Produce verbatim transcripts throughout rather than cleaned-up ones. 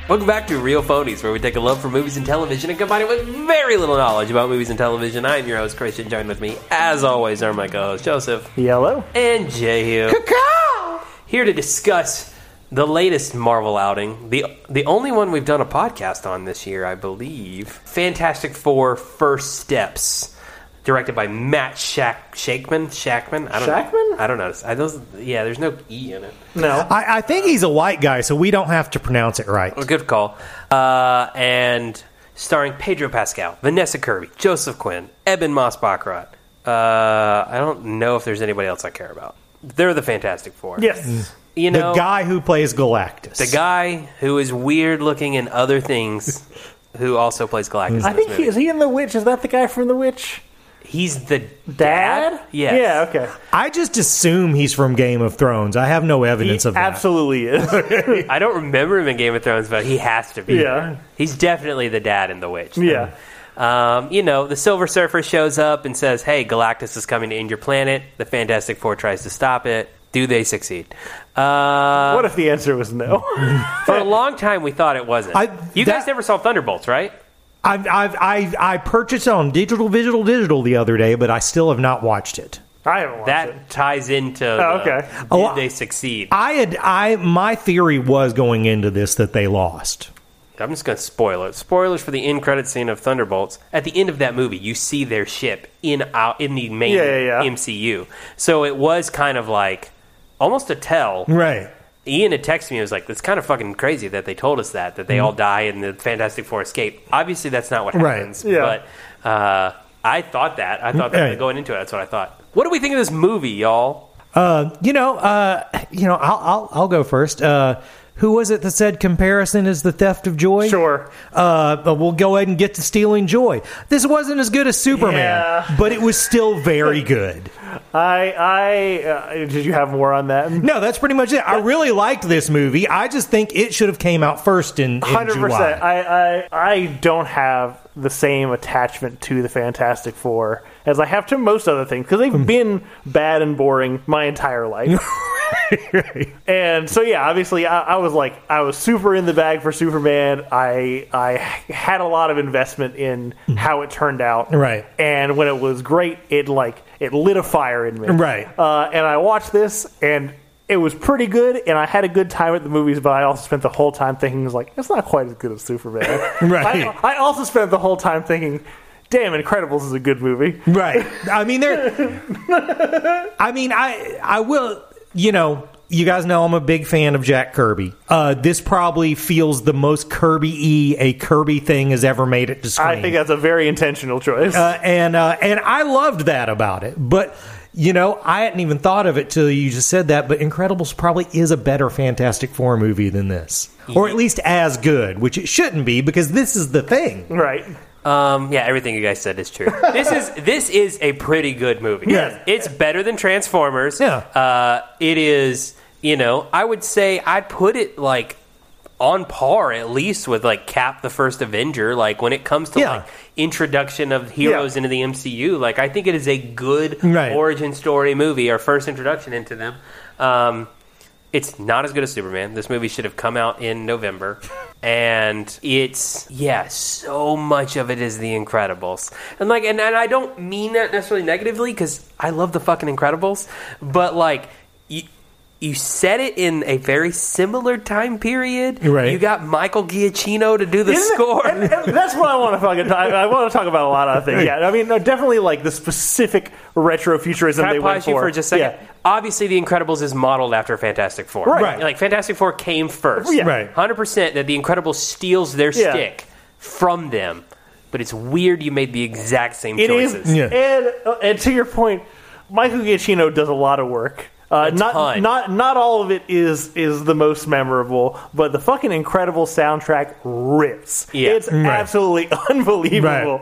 Welcome back to Real Phonies, where we take a love for movies and television and combine it with very little knowledge about movies and television. I am your host, Christian. Joined with me, as always, are my co-hosts, Joseph. Yellow. And Jehu. Cacao! Here to discuss the latest Marvel outing. The the only one we've done a podcast on this year, I believe. Fantastic Four First Steps. Directed by Matt Shack, Shackman? Shackman? I don't Shackman? know. I don't know. I don't, yeah, there's no E in it. No. I, I think he's a white guy, so we don't have to pronounce it right. Well, good call. Uh, and starring Pedro Pascal, Vanessa Kirby, Joseph Quinn, Eben Moss-Baccarat. Uh, I don't know if there's anybody else I care about. They're the Fantastic Four. Yes. You know, the guy who plays Galactus. The guy who is weird looking in other things, who also plays Galactus. I in think this he, movie. is he in The Witch? Is that the guy from The Witch? He's the Dad? dad? Yes. Yeah, okay. I just assume he's from Game of Thrones. I have no He evidence of that. absolutely is. I don't remember him in Game of Thrones, but he has to be. Yeah. He's definitely the dad in The Witch. Yeah. Um, you know, the Silver Surfer shows up and says, hey, Galactus is coming to end your planet. The Fantastic Four tries to stop it. Do they succeed? Uh, What if the answer was no? for a long time, we thought it wasn't. I- you that- guys never saw Thunderbolts, right? I've, I've, I I purchased it on digital, digital, digital the other day, but I still have not watched it. I haven't watched That it. ties into Oh, the, okay. did Oh, they succeed? I had I my theory was going into this that they lost. I'm just going to spoil it. Spoilers for the end credit scene of Thunderbolts. At the end of that movie, you see their ship in out in the main Yeah, yeah, yeah. M C U. So it was kind of like almost a tell. Right. Ian had texted me. It was like, it's kind of fucking crazy that they told us that, that they all die and the Fantastic Four escape. Obviously, that's not what Right. happens. Yeah. But uh, I thought that. I thought that Right. going into it, that's what I thought. What do we think of this movie, y'all? Uh, you know, uh, you know, I'll I'll, I'll go first. Uh, who was it that said comparison is the theft of joy? Sure. Uh, but we'll go ahead and get to stealing joy. This wasn't as good as Superman, Yeah. but it was still very good. I, I, uh, did you have more on that? No, that's pretty much it. I really liked this movie. I just think it should have came out first in, in Hundred July. percent. I, I I don't have the same attachment to the Fantastic Four as I have to most other things because they've been bad and boring my entire life. And so yeah, obviously I, I was like I was super in the bag for Superman. I I had a lot of investment in how it turned out. Right. And when it was great, it like it lit a fire in me. Right. Uh, and I watched this and it was pretty good, and I had a good time at the movies, but I also spent the whole time thinking, it was like, it's not quite as good as Superman. Right. I, I also spent the whole time thinking, damn, Incredibles is a good movie. Right. I mean, there. I mean, I I will. You know, you guys know I'm a big fan of Jack Kirby. Uh, this probably feels the most Kirby-y a Kirby thing has ever made it to screen. I think that's a very intentional choice. uh, and uh, and I loved that about it, but. You know, I hadn't even thought of it till you just said that, but Incredibles probably is a better Fantastic Four movie than this. Or at least as good, which it shouldn't be, because this is the thing. right. Um, yeah, everything you guys said is true. This is this is a pretty good movie. Yes. It's better than Transformers. Yeah. Uh, it is, you know, I would say I'd put it like on par at least with like Cap the First Avenger. Like when it comes to Yeah. like introduction of heroes Yeah. into the M C U, like I think it is a good Right. origin story movie, our first introduction into them. Um, it's not as good as Superman. This movie should have come out in November. And it's, yeah, so much of it is The Incredibles. And, like, and, and I don't mean that necessarily negatively, because I love the fucking Incredibles. But, like, you, you set it in a very similar time period. Right. You got Michael Giacchino to do the Isn't it- score. and, and that's what I want to fucking talk. I want to talk about a lot of things. Yeah, I mean, no, definitely like the specific retro futurism Can I they went pause you for just a second? Yeah. Obviously, The Incredibles is modeled after Fantastic Four. Right. Right. Like, Fantastic Four came first. Yeah. Right. one hundred percent that The Incredibles steals their Yeah. stick from them. But it's weird you made the exact same It is, choices. Yeah. and uh, and to your point, Michael Giacchino does a lot of work. Uh, A not ton. not not all of it is is the most memorable, but the fucking Incredible soundtrack rips. Yeah. It's Right. absolutely unbelievable.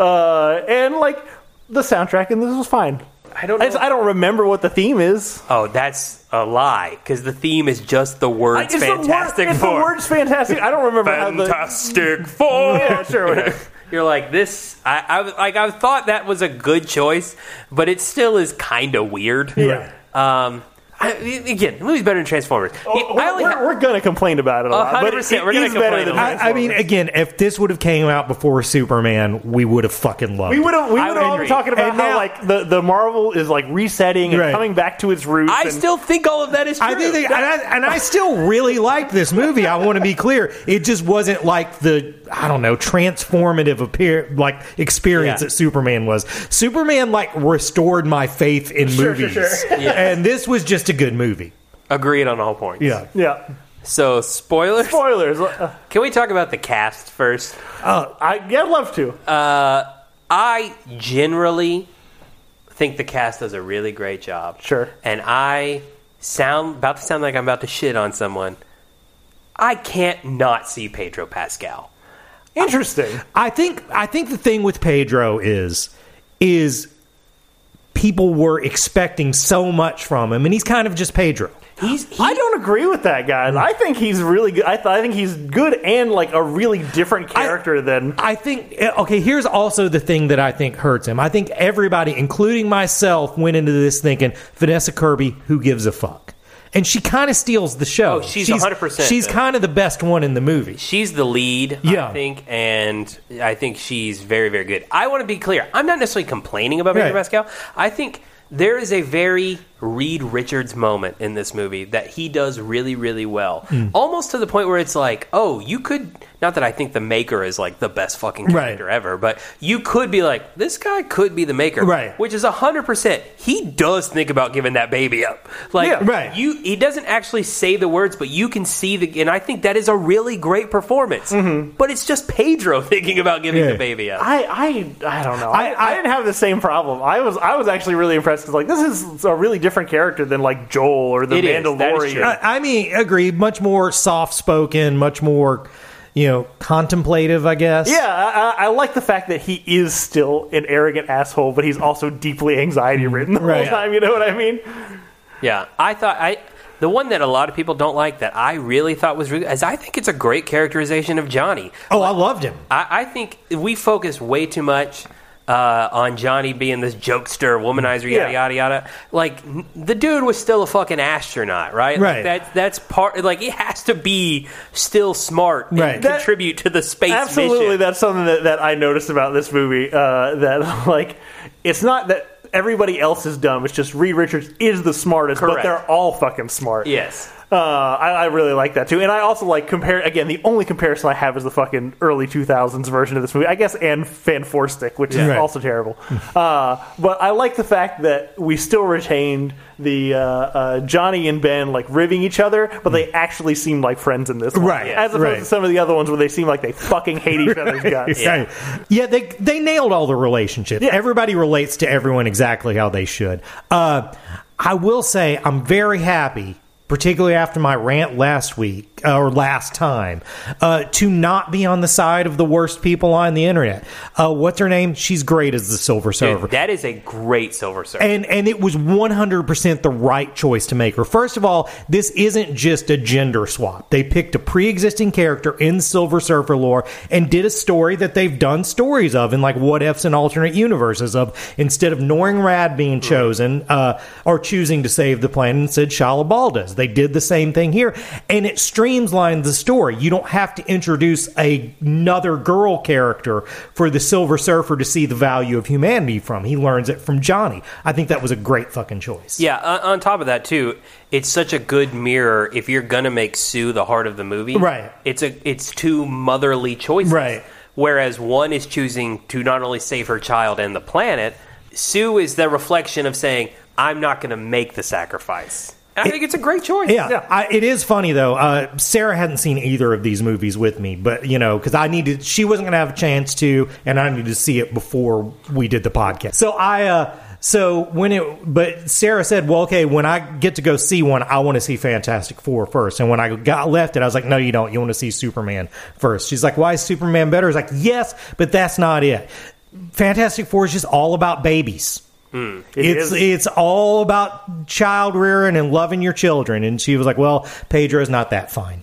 Uh, and like the soundtrack in this was fine. I don't know. I, just, I don't remember what the theme is. Oh, that's a lie, because the theme is just the words It's Fantastic the word, it's Four. the words fantastic. I don't remember how the Fantastic Four. yeah sure. Whatever. You're like this. I, I was like I thought that was a good choice, but it still is kind of weird. Yeah. Um, I, again, the movie's better than Transformers. Oh, He- we're, I only we're, ha- we're gonna complain about it a lot, but one hundred it, percent it we're gonna is better complain than a lot. I, I mean, again, if this would have came out before Superman, we would have fucking loved we it. would have we I would would all agree. been talking about And how now- like the, the Marvel is like resetting and Right. coming back to its roots. I and, still think all of that is true. I think, they, and, I, and I still really like this movie. I want to be clear; it just wasn't like the I don't know transformative appear like experience Yeah. that Superman was. Superman like restored my faith in Sure, movies, sure, sure. Yeah. and this was just a good movie. Agreed on all points. Yeah. yeah. So, spoilers? Spoilers. Uh, Can we talk about the cast first? I yeah, I'd love to. Uh, I generally think the cast does a really great job. Sure. And I sound about to sound like I'm about to shit on someone. I can't not see Pedro Pascal. Interesting. I think I think the thing with Pedro is is people were expecting so much from him, and he's kind of just Pedro. He's he, I don't agree with that, guys. I think he's really good. I, th- I think he's good and like a really different character than. I think, okay, here's also the thing that I think hurts him. I think everybody, including myself, went into this thinking, Vanessa Kirby, who gives a fuck? And she kind of steals the show. Oh, she's one hundred percent She's the- kind of the best one in the movie. she's the lead, Yeah. I think, and I think she's very, very good. I want to be clear. I'm not necessarily complaining about Pedro Right. Pascal. I think there is a very Reed Richards moment in this movie that he does really, really well. Mm. Almost to the point where it's like, oh, you could... Not that I think the Maker is like the best fucking character Right. ever, but you could be like, this guy could be the Maker. Right. Which is one hundred percent. He does think about giving that baby up. Like, Yeah. Right. you, he doesn't actually say the words, but you can see the... And I think that is a really great performance. But it's just Pedro thinking about giving Yeah. the baby up. I, I I don't know. I, I- I, didn't have the same problem. I was I was actually really impressed because like this is a really different character than like Joel or the It is. That is Mandalorian. true. I, I mean, agree. Much more soft spoken, much more, you know, contemplative, I guess. Yeah, I, I I like the fact that he is still an arrogant asshole, but he's also deeply anxiety ridden the Right. whole time. You know what I mean? Yeah, I thought I the one that a lot of people don't like that I really thought was really is I think it's a great characterization of Johnny. Oh, I loved him. I, I think we focus way too much uh, on Johnny being this jokester, womanizer, yada Yeah. yada yada. Like n- the dude was still a fucking astronaut, right? Like, Right. that that's part. Like it has to be still smart and Right. That- contribute to the space Absolutely, mission. that's something that, that I noticed about this movie. Uh, that like, it's not that everybody else is dumb. It's just Reed Richards is the smartest, but Correct. they're all fucking smart. Yes. Uh, I, I really like that too, and I also like compare. Again, the only comparison I have is the fucking early two thousands version of this movie, I guess, and Fan Four Stick, which is Right. also terrible. uh, but I like the fact that we still retained the uh, uh, Johnny and Ben like ribbing each other, but they actually seem like friends in this one. Right, as opposed right. to some of the other ones where they seem like they fucking hate each other's guts. Yeah. yeah, they they nailed all the relationships. Yeah. Everybody relates to everyone exactly how they should. Uh, I will say I'm very happy, particularly after my rant last week uh, or last time, uh, to not be on the side of the worst people on the internet. Uh, what's her name? She's great as the Silver Surfer. Dude, that is a great Silver Surfer. And and it was one hundred percent the right choice to make her. First of all, this isn't just a gender swap. They picked a pre-existing character in Silver Surfer lore and did a story that they've done stories of in like what ifs and alternate universes of. Instead of Noring Rad being chosen uh, or choosing to save the planet, instead Shala Baldas. They did the same thing here, and it streamlined the story. You don't have to introduce a, another girl character for the Silver Surfer to see the value of humanity from. He learns it from Johnny. I think that was a great fucking choice. Yeah, on, on top of that too, it's such a good mirror if you're gonna make Sue the heart of the movie. Right. It's a it's two motherly choices. Right. Whereas one is choosing to not only save her child and the planet, Sue is the reflection of saying, I'm not gonna make the sacrifice. And I think it's a great choice. Yeah, Yeah. I, it is funny though. Uh, Sarah hadn't seen either of these movies with me, but you know, because I needed, she wasn't going to have a chance to, and I needed to see it before we did the podcast. So I, uh, so when it, but Sarah said, "Well, okay, when I get to go see one, I want to see Fantastic Four first." And when I got left it, I was like, "No, you don't. You want to see Superman first." She's like, "Why is Superman better?" I was like, "Yes, but that's not it. Fantastic Four is just all about babies." It It's is- it's all about child rearing and loving your children. And she was like, well, Pedro's not that fine.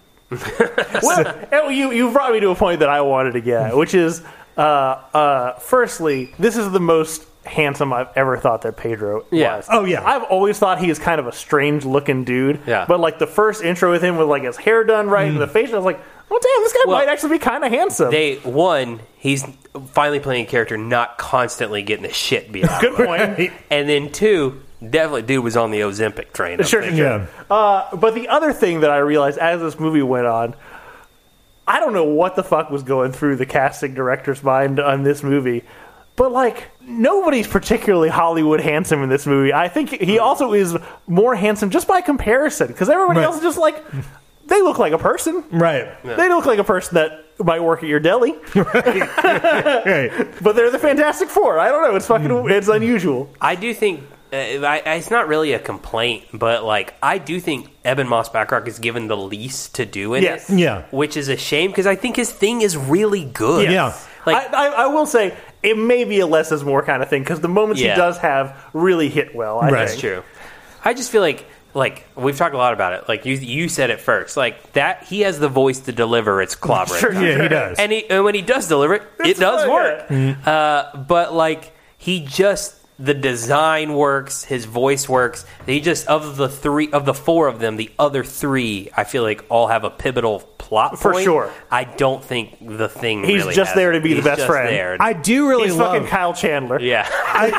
well, and you you brought me to a point that I wanted to get at, which is, uh, uh, firstly, this is the most handsome I've ever thought that Pedro Yeah. was. Oh, yeah. I've always thought he is kind of a strange looking dude. Yeah. But like the first intro with him with like his hair done right and the face, I was like, oh damn, this guy Well, might actually be kind of handsome. They one, he's finally playing a character not constantly getting the shit beat out. Good point. And then two, definitely dude was on the Ozempic train. I'm Sure, thinking. sure. Uh, but the other thing that I realized as this movie went on, I don't know what the fuck was going through the casting director's mind on this movie, but like nobody's particularly Hollywood handsome in this movie. I think he also is more handsome just by comparison because everybody Right. else is just like they look like a person. Right. They look like a person that might work at your deli, Right. but they're the Fantastic Four. I don't know. It's fucking it's unusual. I do think uh, I, I- it's not really a complaint, but like I do think Eben Moss Backrack is given the least to do in Yes. it. Yeah. Which is a shame because I think his thing is really good. Yeah. Like I, I, I will say it may be a less is more kind of thing because the moments Yeah. he does have really hit well. I Right. That's think. true. I just feel like like we've talked a lot about it. Like you you said it first. Like that he has the voice to deliver its clobbering. Sure, Yeah, he does. And, he, and when he does deliver it, it It's does fun, work. yeah. Uh, but like he just the design works, his voice works. He just of the three of the four of them, the other three I feel like all have a pivotal plot For point. sure. I don't think the thing. He's really just has there it. to be the He's best just friend. there. I do really He's love. fucking Kyle Chandler. yeah.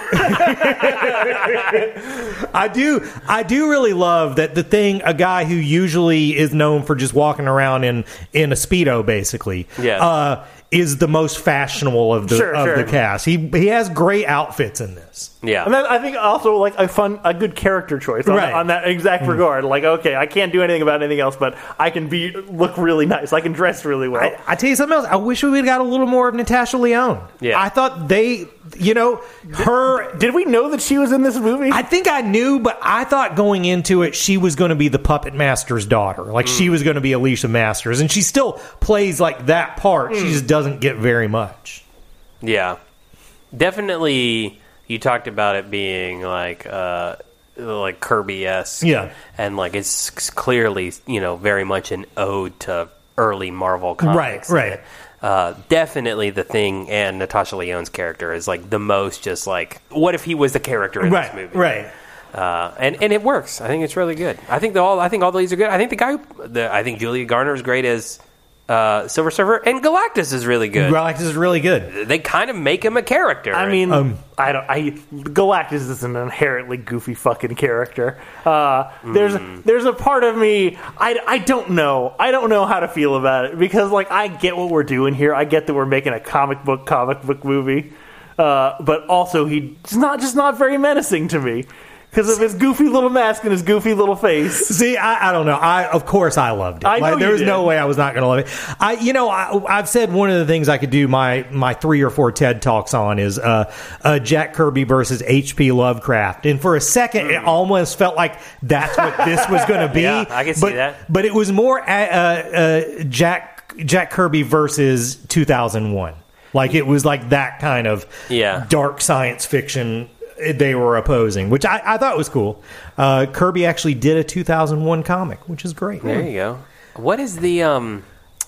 I do. I do really love that the thing. A guy who usually is known for just walking around in in a speedo, basically. Yeah. Uh, is the most fashionable of the Sure, of sure. the cast. He he has great outfits in this. Yeah. And then I think also like a fun, a good character choice on, Right. on that exact regard. Like, okay, I can't do anything about anything else, but I can be look really nice. I can dress really well. I, I tell you something else. I wish we would have got a little more of Natasha Lyonne. Yeah. I thought they, you know, her. Did we know that she was in this movie? I think I knew, but I thought going into it, she was going to be the puppet master's daughter. Like Mm. she was going to be Alicia Masters, and she still plays like that part. Mm. She just doesn't get very much. Yeah, definitely. You talked about it being like uh, like Kirby-esque, Yeah. and like it's clearly you know very much an ode to early Marvel comics. Right, right. Uh, definitely the Thing and Natasha Lyonne's character is like the most just like what if he was the character in this movie? right. Uh, and and it works. I think it's really good. I think the all I think all the leads are good. I think the guy, the, I think Julia Garner is great as uh, Silver Surfer, and Galactus is really good. Galactus is really good. They kind of make him a character. I mean, Um, I don't. I Galactus is an inherently goofy fucking character. Uh, there's there's a part of me I, I don't know. I don't know how to feel about it because like I get what we're doing here. I get that we're making a comic book comic book movie, uh, but also he's not just not very menacing to me. Because of his goofy little mask and his goofy little face. See, I, I don't know. I of course I loved it. I know like, there you was no did. way I was not going to love it. I, you know, I, I've said one of the things I could do my my three or four TED talks on is uh, uh, Jack Kirby versus H P Lovecraft, and for a second it almost felt like that's what this was going to be. Yeah, I can see but, that. But it was more uh, uh, Jack Jack Kirby versus two thousand one. Like it was like that kind of Yeah. dark science fiction they were opposing, which I, I thought was cool. Uh, Kirby actually did a two thousand one comic, which is great. There you go. What is the um?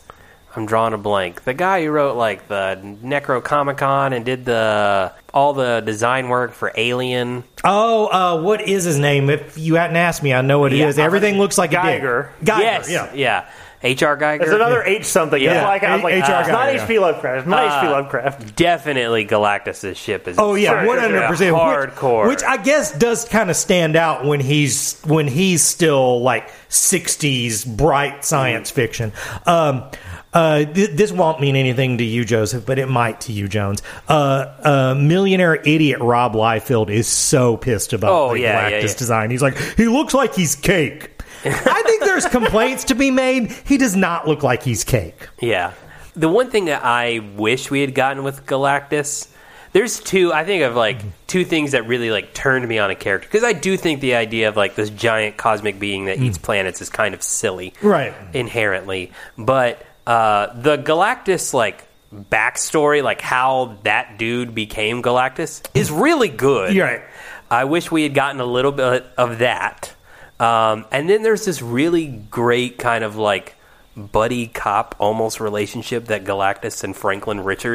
I'm drawing a blank. The guy who wrote like the Necrocomicon and did the all the design work for Alien. Oh, uh, what is his name? If you hadn't asked me, I know what it Yeah, is. Everything looks like Geiger. a dick. Geiger. yes, Yeah. yeah. H R Geiger. There's another H something. Yeah. Yeah. Like, I was like, H R it's not Geiger. H P Lovecraft. It's not H P Uh, Lovecraft. Definitely Galactus's ship is. Oh yeah, Sure, one hundred percent. hardcore. Which, which I guess does kind of stand out when he's when he's still like sixties bright science fiction. Um, uh, th- this won't mean anything to you, Joseph, but it might to you, Jones. Uh, uh, millionaire idiot Rob Liefeld is so pissed about Oh, the yeah, Galactus yeah, yeah. design. He's like, he looks like he's cake. I think there's complaints to be made. He does not look like he's cake. Yeah. The one thing that I wish we had gotten with Galactus, there's two, I think of like two things that really like turned me on a character. Because I do think the idea of like this giant cosmic being that eats planets is kind of silly. Right. Inherently. But uh, the Galactus like backstory, like how that dude became Galactus, is really good. You're right. I wish we had gotten a little bit of that. Um, and then there's this really great kind of like buddy cop almost relationship that Galactus and Franklin Richards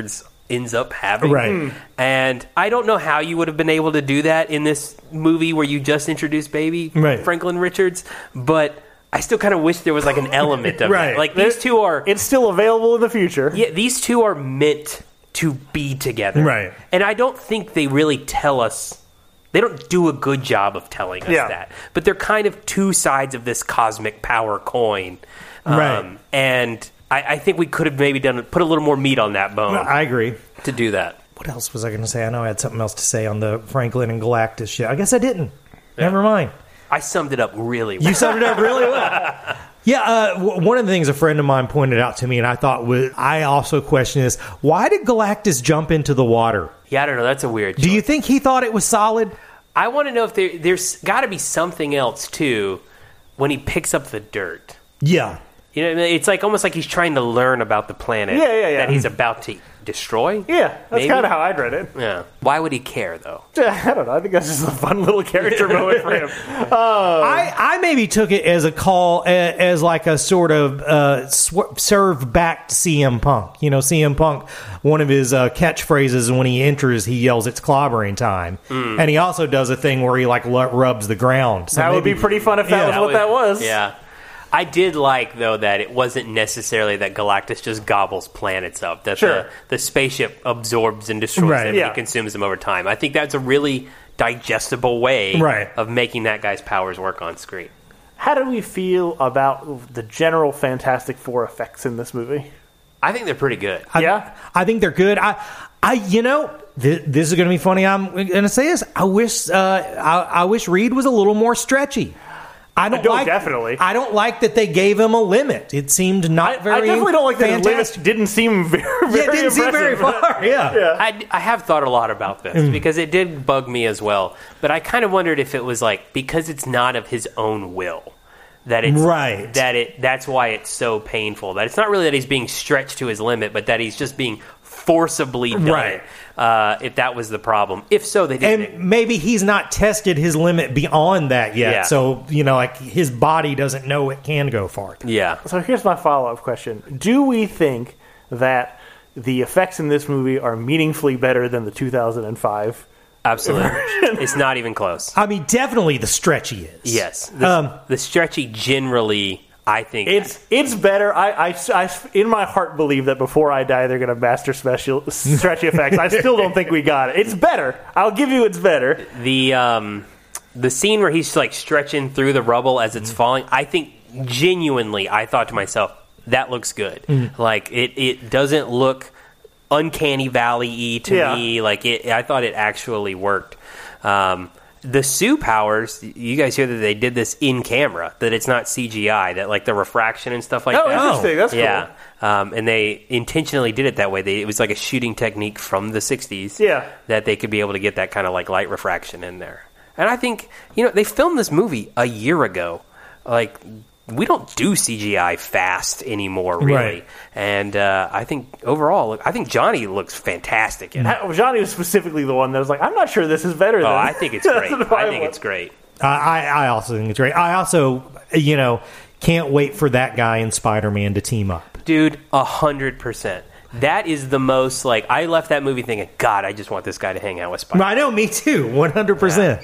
ends up having. Right. Mm. And I don't know how you would have been able to do that in this movie where you just introduced baby right. Franklin Richards, but I still kind of wish there was like an element of right. it. Like these two are... It's still available in the future. Yeah, these two are meant to be together. Right. And I don't think they really tell us... They don't do a good job of telling us yeah. that. But they're kind of two sides of this cosmic power coin. Um, right. And I, I think we could have maybe done put a little more meat on that bone. I agree. To do that. What else was I going to say? I know I had something else to say on the Franklin and Galactus shit. I guess I didn't. Yeah. Never mind. I summed it up really well. You summed it up really well. Yeah, uh, w- one of the things a friend of mine pointed out to me, and I thought was, I also question this: why did Galactus jump into the water? Yeah, I don't know. That's a weird. Do you think he thought it was solid? I want to know if there, there's got to be something else too when he picks up the dirt. Yeah. You know, it's like almost like he's trying to learn about the planet yeah, yeah, yeah. that he's about to destroy. Yeah, that's kind of how I'd read it. Yeah. Why would he care, though? I don't know. I think that's just a fun little character moment for him. Uh, I, I maybe took it as a call, as, as like a sort of uh, sw- serve back to C M Punk. You know, C M Punk, one of his uh, catchphrases when he enters, he yells, "It's clobbering time." Mm. And he also does a thing where he like l- rubs the ground. So that maybe, would be pretty fun if that yeah, was that what would, that was. Yeah. I did like, though, that it wasn't necessarily that Galactus just gobbles planets up. That sure. the, the spaceship absorbs and destroys right. them yeah. and consumes them over time. I think that's a really digestible way right. of making that guy's powers work on screen. How do we feel about the general Fantastic Four effects in this movie? I think they're pretty good. I, yeah? I think they're good. I, I, you know, th- this is going to be funny. I'm going to say this. I wish, uh, I, I wish Reed was a little more stretchy. I don't, I don't like. Definitely. I don't like that they gave him a limit. It seemed not I, very. I definitely don't like that his fantastic. limit didn't seem very. very yeah, it didn't seem very impressive. far. Yeah. yeah. I, I have thought a lot about this Mm. because it did bug me as well. But I kind of wondered if it was like because it's not of his own will that it's Right. that it that's why it's so painful. That it's not really that he's being stretched to his limit, but that he's just being forcibly done. Right. Uh, if that was the problem, if so, they didn't. And maybe he's not tested his limit beyond that yet. Yeah. So, you know, like his body doesn't know it can go far. Yeah. So here's my follow-up question. Do we think that the effects in this movie are meaningfully better than the two thousand five? Absolutely. It's not even close. I mean, definitely the stretchy is. Yes. The, Um, the stretchy generally, I think. It's it's better. I, I, I, in my heart, believe that before I die, they're going to master special stretchy effects. I still don't think we got it. It's better. I'll give you it's better. the um, the scene where he's like stretching through the rubble as it's falling, I think genuinely, I thought to myself, that looks good. Mm. Like it, it doesn't look uncanny valley-y to Yeah. me. Like it, I thought it actually worked. Um, the Sue powers, you guys hear that they did this in camera, that it's not C G I, that like the refraction and stuff like Oh, that. interesting. That's cool. Yeah, um, and they intentionally did it that way. They, it was like a shooting technique from the sixties. Yeah. That they could be able to get that kind of like light refraction in there. And I think, you know, they filmed this movie a year ago. Like, we don't do C G I fast anymore, really. Right. And uh, I think overall, I think Johnny looks fantastic in it. I- Johnny was specifically the one that was like, I'm not sure this is better than Oh, I think it's great. than I think was. it's great. I, I I also think it's great. I also, you know, can't wait for that guy and Spider-Man to team up. Dude, a hundred percent. That is the most, like, I left that movie thinking, God, I just want this guy to hang out with Spider-Man. I know, me too, one hundred percent.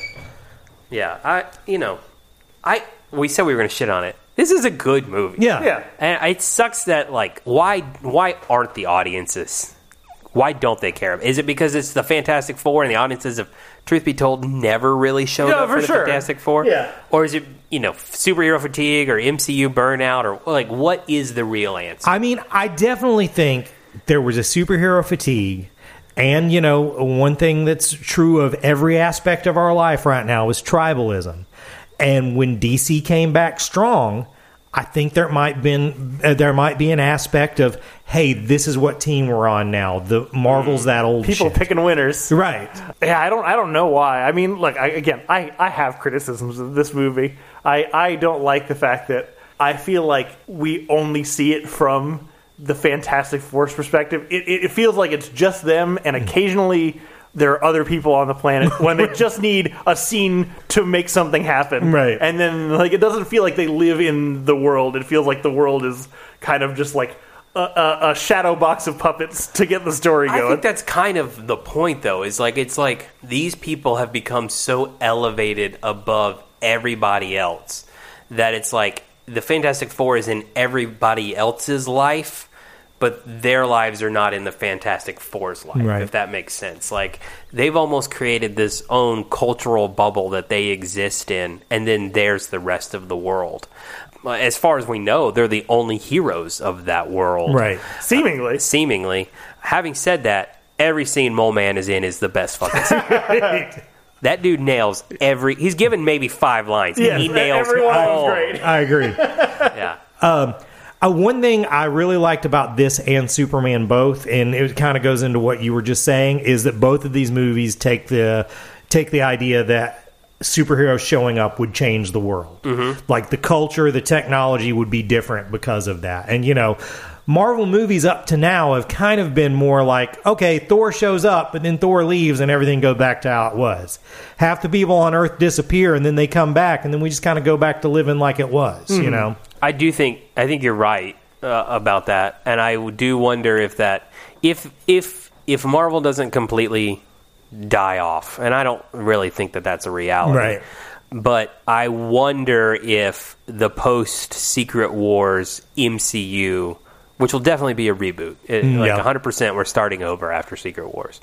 Yeah, I, you know, I, we said we were going to shit on it. This is a good movie. Yeah. Yeah. And it sucks that, like, why why aren't the audiences, why don't they care? Is it because it's the Fantastic Four and the audiences have, truth be told, never really shown Yeah, up for, for the sure. Fantastic Four? Yeah. Or is it, you know, superhero fatigue or M C U burnout or, like, what is the real answer? I mean, I definitely think there was a superhero fatigue. And, you know, one thing that's true of every aspect of our life right now is tribalism. And when D C came back strong, I think there might been uh, there might be an aspect of, hey, this is what team we're on now. The Marvel's that old People shit. picking winners. Right. Yeah, I don't I don't know why. I mean, look, I, again, I, I have criticisms of this movie. I, I don't like the fact that I feel like we only see it from the Fantastic Four's perspective. It, it, it feels like it's just them, and occasionally there are other people on the planet when they just need a scene to make something happen. Right. And then, like, it doesn't feel like they live in the world. It feels like the world is kind of just like a, a, a shadow box of puppets to get the story going. I think that's kind of the point, though. Is like it's like these people have become so elevated above everybody else that it's like the Fantastic Four is in everybody else's life, but their lives are not in the Fantastic Four's life, right. if that makes sense. Like, they've almost created this own cultural bubble that they exist in, and then there's the rest of the world. As far as we know, they're the only heroes of that world. Right. Seemingly. Uh, seemingly. Having said that, every scene Mole Man is in is the best fucking scene. That dude nails every... He's given maybe five lines. Yes, he nails every one all. was great. I agree. Yeah. Um, uh, one thing I really liked about this and Superman both, and it kind of goes into what you were just saying, is that both of these movies take the take the idea that superheroes showing up would change the world. Mm-hmm. Like the culture, the technology would be different because of that. And, you know, Marvel movies up to now have kind of been more like, okay, Thor shows up, but then Thor leaves and everything goes back to how it was. Half the people on Earth disappear and then they come back and then we just kind of go back to living like it was, mm-hmm. you know? I do think, I think you're right uh, about that. And I do wonder if that, if, if, if Marvel doesn't completely die off, and I don't really think that that's a reality. Right. But I wonder if the post-Secret Wars M C U, which will definitely be a reboot, it, like yeah. one hundred percent we're starting over after Secret Wars,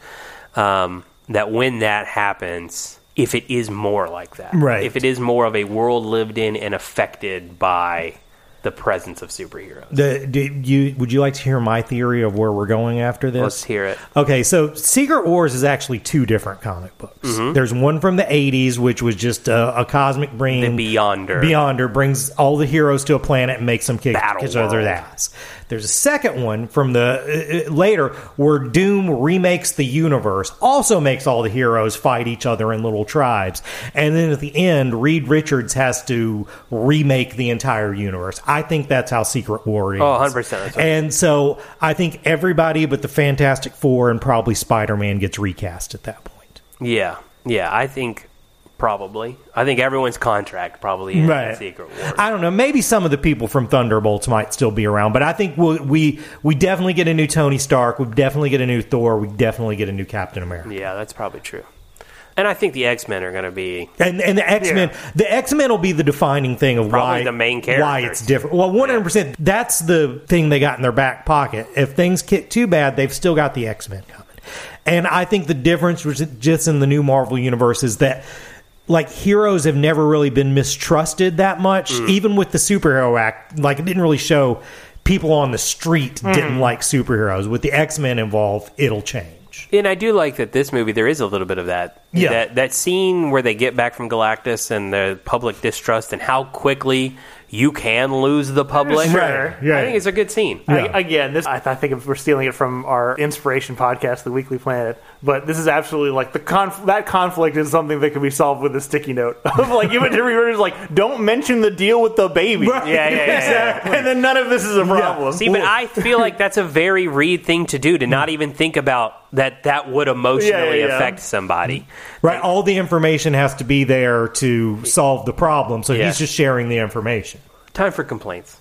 um, that when that happens, if it is more like that, right. if it is more of a world lived in and affected by the presence of superheroes. The, do you, would you like to hear my theory of where we're going after this? Let's hear it. Okay, so Secret Wars is actually two different comic books. Mm-hmm. There's one from the eighties, which was just a, a cosmic brain. The Beyonder. Beyonder brings all the heroes to a planet and makes them kick each other's ass. There's a second one from the uh, later where Doom remakes the universe, also makes all the heroes fight each other in little tribes. And then at the end, Reed Richards has to remake the entire universe. I think that's how Secret War is. Oh, one hundred percent. That's right. And so I think everybody but the Fantastic Four and probably Spider-Man gets recast at that point. Yeah. Yeah, I think probably. I think everyone's contract probably ends right. in Secret Wars. I don't know. Maybe some of the people from Thunderbolts might still be around, but I think we'll, we we definitely get a new Tony Stark. We definitely get a new Thor. We definitely get a new Captain America. Yeah, that's probably true. And I think the X-Men are going to be... And, and the X-Men yeah. the X-Men will be the defining thing of probably why, the main characters. Why it's different. Well, one hundred percent. Yeah. That's the thing they got in their back pocket. If things get too bad, they've still got the X-Men coming. And I think the difference just in the new Marvel universe is that like heroes have never really been mistrusted that much. Mm. Even with the superhero act, like it didn't really show people on the street mm. didn't like superheroes. With the X-Men involved, it'll change. And I do like that this movie, there is a little bit of that. Yeah. That, that scene where they get back from Galactus and the public distrust and how quickly you can lose the public. Sure. Yeah. I think it's a good scene. Yeah. I, again, this I, I think we're stealing it from our inspiration podcast, The Weekly Planet. But this is absolutely like the conf- that conflict is something that can be solved with a sticky note. Of like even to readers like, don't mention the deal with the baby. Right. Yeah, yeah, yeah, exactly. And then none of this is a problem. Yeah. See, but I feel like that's a very Reed thing to do, to not even think about that that would emotionally yeah, yeah, yeah. affect somebody. Right, all the information has to be there to solve the problem, so yeah. he's just sharing the information. Time for complaints.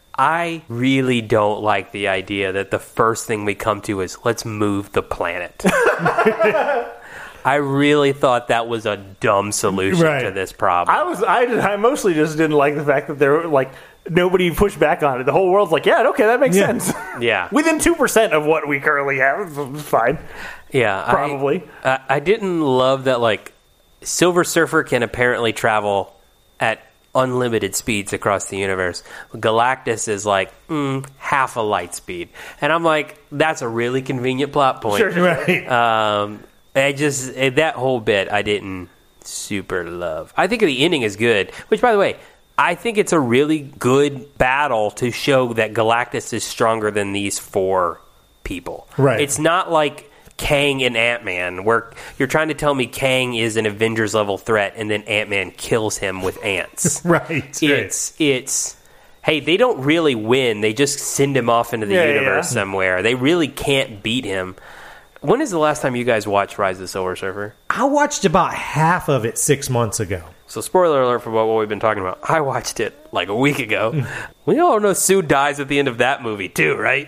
I really don't like the idea that the first thing we come to is, let's move the planet. I really thought that was a dumb solution right. to this problem. I was I, I mostly just didn't like the fact that there were like nobody pushed back on it. The whole world's like, yeah, okay, that makes yeah. sense. Yeah. Within two percent of what we currently have, it's fine. Yeah. Probably. I, I, I didn't love that, like, Silver Surfer can apparently travel at unlimited speeds across the universe. Galactus is like mm, half a light speed. And I'm like, that's a really convenient plot point. Sure, right. Um, I just, that whole bit I didn't super love. I think the ending is good, which, by the way, I think it's a really good battle to show that Galactus is stronger than these four people. Right. It's not like Kang and Ant-Man, where you're trying to tell me Kang is an Avengers-level threat and then Ant-Man kills him with ants. right. It's, right. it's, hey, they don't really win. They just send him off into the yeah, universe yeah. somewhere. They really can't beat him. When is the last time you guys watched Rise of the Silver Surfer? I watched about half of it six months ago. So spoiler alert for what, what we've been talking about. I watched it like a week ago. We all know Sue dies at the end of that movie too, right?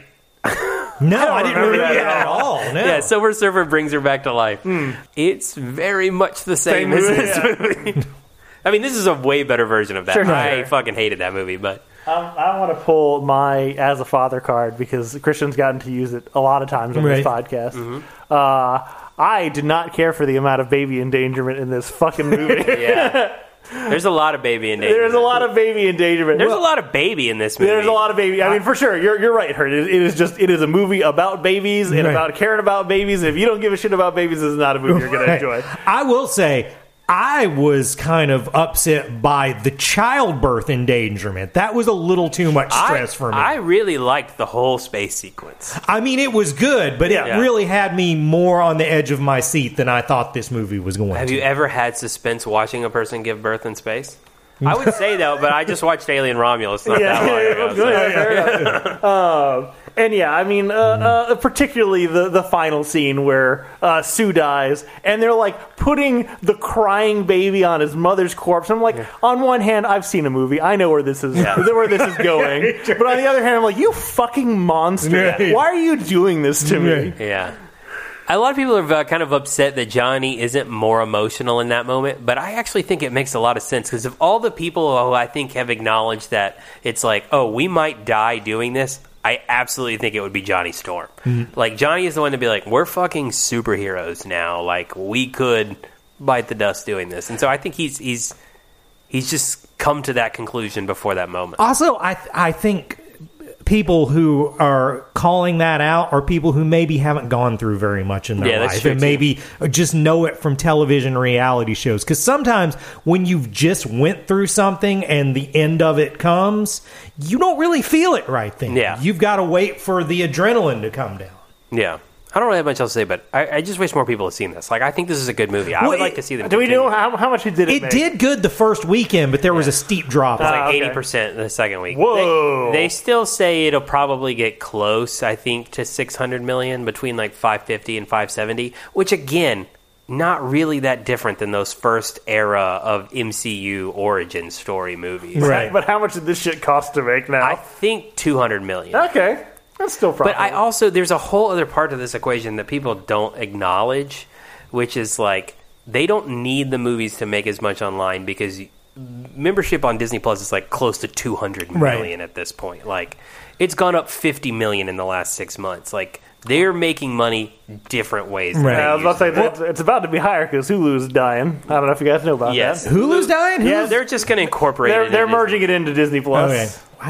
No, I, I didn't remember that at at all. No. Yeah, Silver Surfer brings her back to life. Mm. It's very much the same, same as this yeah. movie. I mean, this is a way better version of that. Sure, I sure. fucking hated that movie, but... Um, I want to pull my As a Father card because Christian's gotten to use it a lot of times on right. this podcast. Mm-hmm. Uh, I did not care for the amount of baby endangerment in this fucking movie. Yeah. There's a lot of baby endangerment. There's a lot of baby endangerment. There's well, a lot of baby in this movie. There's a lot of baby. I mean, for sure, you're you're right, Hurt. It, it is just it is a movie about babies and right. about caring about babies. If you don't give a shit about babies, this is not a movie you're going right. to enjoy. I will say, I was kind of upset by the childbirth endangerment. That was a little too much stress I, for me. I really liked the whole space sequence. I mean, it was good, but it yeah. really had me more on the edge of my seat than I thought this movie was going Have to. you ever had suspense watching a person give birth in space? I would say, though, but I just watched Alien Romulus not yeah, that long ago. So. Yeah, yeah. uh, and yeah, I mean, uh, uh, particularly the, the final scene where uh, Sue dies, and they're like putting the crying baby on his mother's corpse. I'm like, yeah. on one hand, I've seen a movie, I know where this is, yeah. where this is going, but on the other hand, I'm like, you fucking monster! Yeah. Why are you doing this to me? Yeah. A lot of people are uh, kind of upset that Johnny isn't more emotional in that moment, but I actually think it makes a lot of sense because of all the people who I think have acknowledged that it's like, oh, we might die doing this, I absolutely think it would be Johnny Storm. Mm-hmm. Like, Johnny is the one to be like, we're fucking superheroes now. Like, we could bite the dust doing this. And so I think he's he's he's just come to that conclusion before that moment. Also, I th- I think... people who are calling that out are people who maybe haven't gone through very much in their yeah, life and maybe just know it from television reality shows. Because sometimes when you've just went through something and the end of it comes, you don't really feel it right then. Yeah. You've got to wait for the adrenaline to come down. Yeah. I don't really have much else to say, but I, I just wish more people had seen this. Like, I think this is a good movie. I well, would it, like to see them. Do continue. we know how, how much it did it It make? did good the first weekend, but there was yeah. a steep drop. It's like uh, okay. eighty percent the second week. Whoa. They, they still say it'll probably get close, I think, to six hundred million, between like five fifty and five seventy, which, again, not really that different than those first era of M C U origin story movies. Right. But how much did this shit cost to make now? I think two hundred million. Okay. That's still profitable. But I also, there's a whole other part of this equation that people don't acknowledge, which is like, they don't need the movies to make as much online because membership on Disney Plus is like close to two hundred million right. at this point. Like, it's gone up fifty million in the last six months. Like, they're making money different ways. Right. Yeah, I was about to say, well, it's, it's about to be higher because Hulu's dying. I don't know if you guys know about yes. that. Hulu's dying? Yeah, they're just going to incorporate they're, it. They're merging Disney. it into Disney Plus. Okay.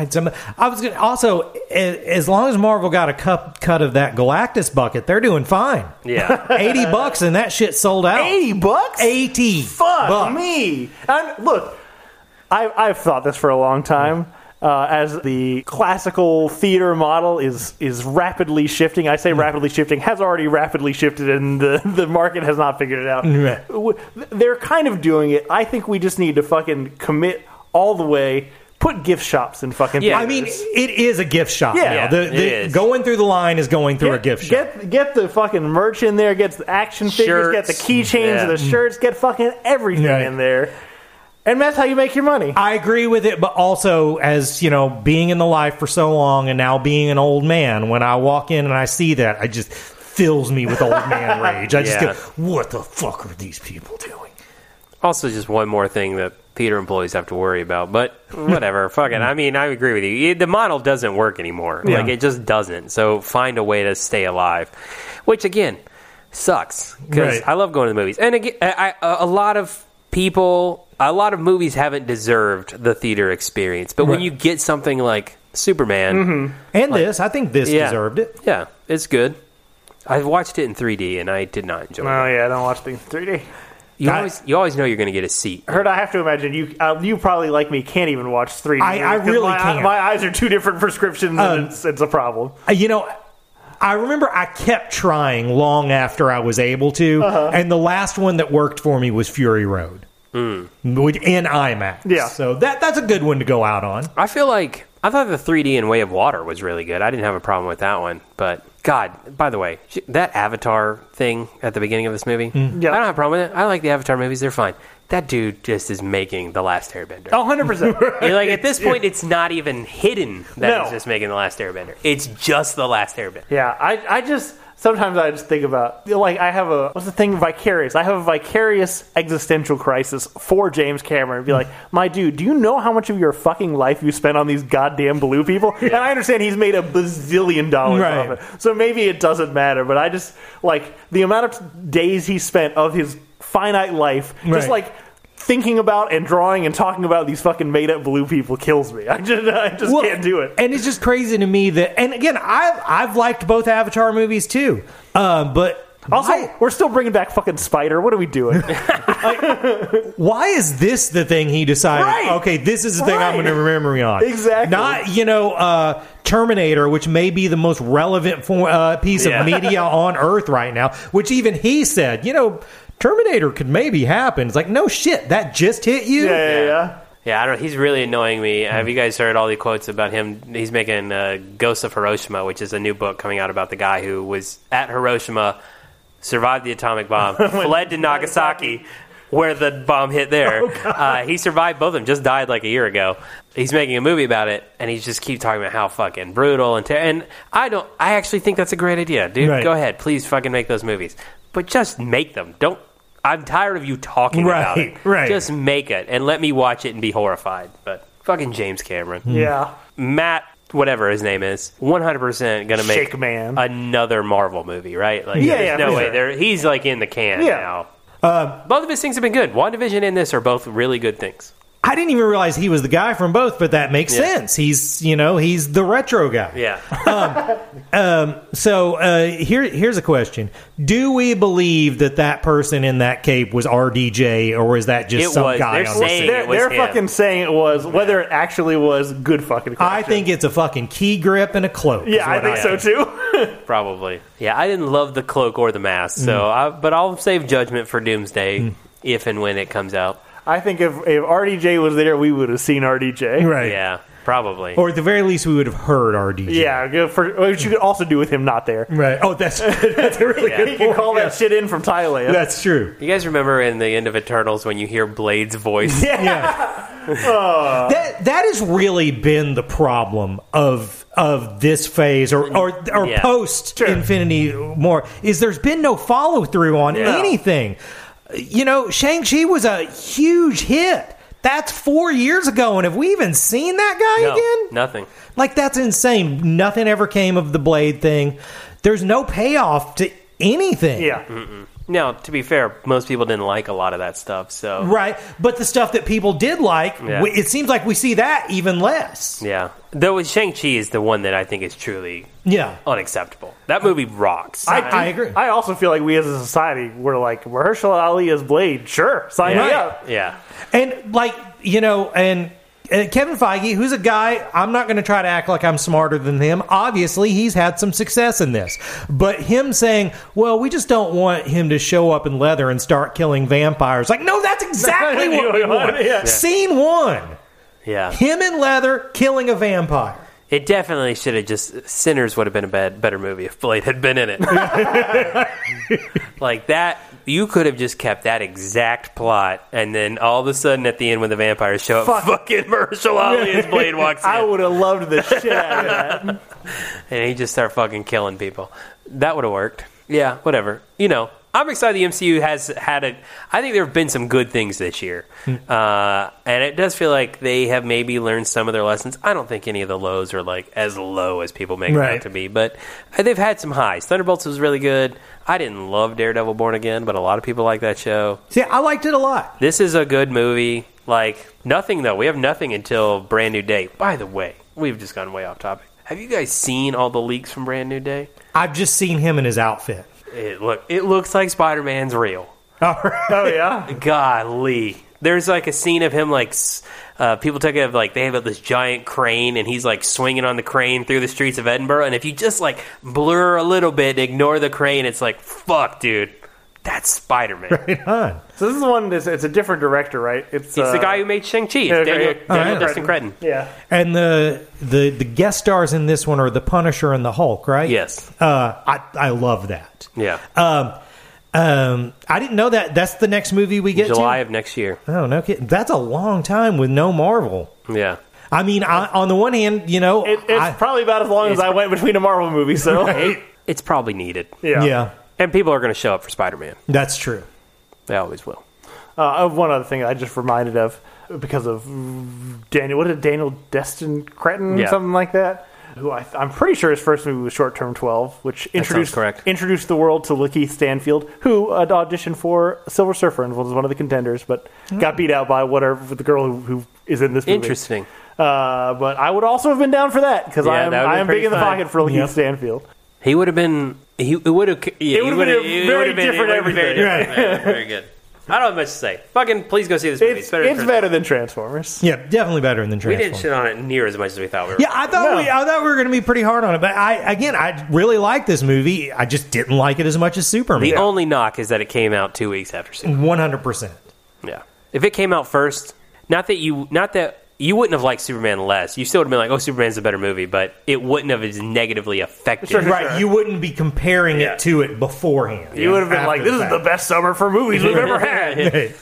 I was gonna, also, as long as Marvel got a cut, cut of that Galactus bucket, they're doing fine. Yeah. eighty bucks and that shit sold out. eighty bucks? eighty Fuck bucks. me. And look, I, I've thought this for a long time. Uh, as the classical theater model is is rapidly shifting. I say rapidly shifting, has already rapidly shifted, and the, the market has not figured it out. Right. They're kind of doing it. I think we just need to fucking commit all the way. Put gift shops in fucking yeah. I mean, it is a gift shop. Yeah, now. The, the, going through the line is going through get, a gift shop. Get get the fucking merch in there. Get the action figures. Shirts. Get the keychains Yeah. and the shirts. Get fucking everything Right. in there. And that's how you make your money. I agree with it, but also as, you know, being in the life for so long and now being an old man, when I walk in and I see that, I just fills me with old man rage. I just Yeah. go, what the fuck are these people doing? Also, just one more thing that theater employees have to worry about, but whatever. Fuck it. I mean, I agree with you. The model doesn't work anymore. Yeah. Like, it just doesn't. So find a way to stay alive, which, again, sucks because Right. I love going to the movies. And again, I, I, a lot of people, a lot of movies haven't deserved the theater experience. But when Right. you get something like Superman, Mm-hmm. And this, I think this yeah, deserved it. Yeah, it's good. I watched it in three D and I did not enjoy Oh it. yeah, I don't watch things in three D. You I- always, you always know you're going to get a seat. Heard, I have to imagine you. Uh, you probably like me can't even watch three D. I- I because really my, can't. My eyes are two different prescriptions, Um, and it's, it's a problem. Uh, You know, I remember I kept trying long after I was able to, Uh-huh. and the last one that worked for me was Fury Road. Mm. In IMAX. Yeah. So that that's a good one to go out on. I feel like I thought the three D in Way of Water was really good. I didn't have a problem with that one. But, God, by the way, that Avatar thing at the beginning of this movie, Yeah. I don't have a problem with it. I like the Avatar movies. They're fine. that dude just is making The Last Airbender. Oh, one hundred percent. You're like, at this point, it's not even hidden that No. he's just making The Last Airbender. It's just The Last Airbender. Yeah, I, I just sometimes I just think about like I have a what's the thing vicarious. I have a vicarious existential crisis for James Cameron. And be like, my dude, do you know how much of your fucking life you spent on these goddamn blue people? Yeah. And I understand he's made a bazillion dollars Right. off it, so maybe it doesn't matter. But I just like the amount of days he spent of his finite life, Right. just like. Thinking about and drawing and talking about these fucking made up blue people kills me. I just, I just Well, can't do it. And it's just crazy to me that, and again, I've, I've liked both Avatar movies too. Um, but Also, why, we're still bringing back fucking Spider. What are we doing? why is this the thing he decided? Right. Okay, this is the thing I'm Right. going to remember me on. Exactly. Not, you know, uh, Terminator, which may be the most relevant for, uh, piece Yeah. of media on Earth right now, which even he said, you know, Terminator could maybe happen. It's like, no shit, that just hit you? yeah, yeah, yeah. Yeah, I don't. He's really annoying me. Have you guys heard all the quotes about him? He's making uh, Ghosts of Hiroshima, which is a new book coming out about the guy who was at Hiroshima, survived the atomic bomb, fled to Nagasaki, where the bomb hit there. uh, he survived both of them, just died like a year ago. He's making a movie about it, and he just keeps talking about how fucking brutal and ter- and I don't. I actually think that's a great idea, dude. Right. Go ahead, please fucking make those movies, but just make them. Don't. I'm tired of you talking about Right, it. right. Just make it and let me watch it and be horrified. But fucking James Cameron. Yeah. Matt, whatever his name is, one hundred percent going to make Shake Man. another Marvel movie, right? Like, Yeah, there's yeah, no for way. sure. There, he's like in the can Yeah. now. Uh, both of his things have been good. WandaVision and this are both really good things. I didn't even realize he was the guy from both, but that makes Yeah. sense. He's, you know, he's the retro guy. Yeah. So uh, here, here's a question: do we believe that that person in that cape was R D J, or is that just It some was. guy They're on the saying set? They're, it was they're him. fucking saying it was. Whether it actually was, good fucking question. I think it's a fucking key grip and a cloak. is Yeah, I what think so too. Probably. Yeah, I didn't love the cloak or the mask, so I, but I'll save judgment for Doomsday if and when it comes out. I think if, if R D J was there, we would have seen R D J. Right. Yeah, probably. Or at the very least, we would have heard R D J. Yeah, good for, which you could also do with him not there. Right. Oh, that's that's a really Yeah. good He can point. call that shit in from Thailand. That's true. You guys remember in the end of Eternals when you hear Blade's voice? Yeah. that that has really been the problem of of this phase or or, or Yeah. post Sure. Infinity War is there's been no follow through on Yeah. anything. You know, Shang-Chi was a huge hit. That's four years ago, and have we even seen that guy No, again? nothing. Like, that's insane. Nothing ever came of the Blade thing. There's no payoff to anything. Yeah. Now, to be fair, most people didn't like a lot of that stuff, so... Right, but the stuff that people did like, Yeah. we, it seems like we see that even less. Yeah. Though Shang-Chi is the one that I think is truly Yeah. unacceptable. That movie rocks. I, I agree. I also feel like we as a society, we're like, Mahershala Ali as Blade. Sure, sign me yeah. up. Yeah. And, like, you know, and uh, Kevin Feige, who's a guy, I'm not going to try to act like I'm smarter than him. Obviously, he's had some success in this. But him saying, well, we just don't want him to show up in leather and start killing vampires. Like, no, that's exactly what we want. Yeah. Scene one. Yeah. Him in leather killing a vampire. It definitely should have just... Sinners would have been a bad, better movie if Blade had been in it. Like that... You could have just kept that exact plot, and then all of a sudden at the end when the vampires show up, Fuck. fucking Mahershala Ali as Blade walks in. I would have loved the shit out of that. And he just start fucking killing people. That would have worked. Yeah, whatever. You know, I'm excited the M C U has had a... I think there have been some good things this year. uh, and it does feel like they have maybe learned some of their lessons. I don't think any of the lows are like as low as people make it Right. out to be. But they've had some highs. Thunderbolts was really good. I didn't love Daredevil Born Again, but a lot of people like that show. See, I liked it a lot. This is a good movie. Like, nothing, though. We have nothing until Brand New Day. By the way, we've just gone way off topic. Have you guys seen all the leaks from Brand New Day? I've just seen him in his outfit. It look it looks like Spider-Man's real. All right. Oh, yeah? Golly. There's like a scene of him like s- uh, people took it like they have this giant crane and he's like swinging on the crane through the streets of Edinburgh, and if you just like blur a little bit and ignore the crane, it's like, fuck, dude, that's Spider-Man. Right on. So this is one, that's, it's a different director, right? It's, It's uh, the guy who made Shang-Chi. It's yeah, Daniel, yeah. Daniel Oh, yeah. Dustin Cretton. Yeah. And the, the the guest stars in this one are the Punisher and the Hulk, right? Yes. Uh, I I love that. Yeah. Um, Um, I didn't know that. That's the next movie we get July to? of next year. Oh, no kidding. That's a long time with no Marvel. Yeah. I mean, I, on the one hand, you know... It, it's I, probably about as long as I went between a Marvel movie, so... It's probably needed. yeah. yeah, And people are going to show up for Spider-Man. that's true. They always will. Uh, one other thing I just reminded of, because of Daniel... What is it? Daniel Destin Cretton? Yeah. Something like that? Who I, I'm pretty sure his first movie was Short Term twelve, which introduced correct. introduced the world to Lakeith Stanfield, who uh, auditioned for Silver Surfer and was one of the contenders, but got beat out by whatever the girl who, who is in this movie. Interesting. Uh, but I would also have been down for that because Yeah, I am that would've I been am pretty big in the fun. pocket for Lakeith Yep. Stanfield. He would have been... He it would have... Yeah, It would've been a very different everything. Very, very, very good. I don't have much to say. Fucking please go see this movie. It's, better it's than better than Transformers. Yeah, definitely better than We Transformers. didn't shit on it near as much as we thought we were. Yeah, I thought No. we, I thought we were going to be pretty hard on it, but I again, I really like this movie. I just didn't like it as much as Superman. The only knock is that it came out two weeks after Superman. One hundred percent. Yeah. If it came out first, not that you, not that you wouldn't have liked Superman less. You still would have been like, oh, Superman's a better movie, but it wouldn't have as negatively affected. Sure, sure. Right, you wouldn't be comparing Yeah. it to it beforehand. You would have been After like, "This is fact. the best summer for movies we've ever had." Hey.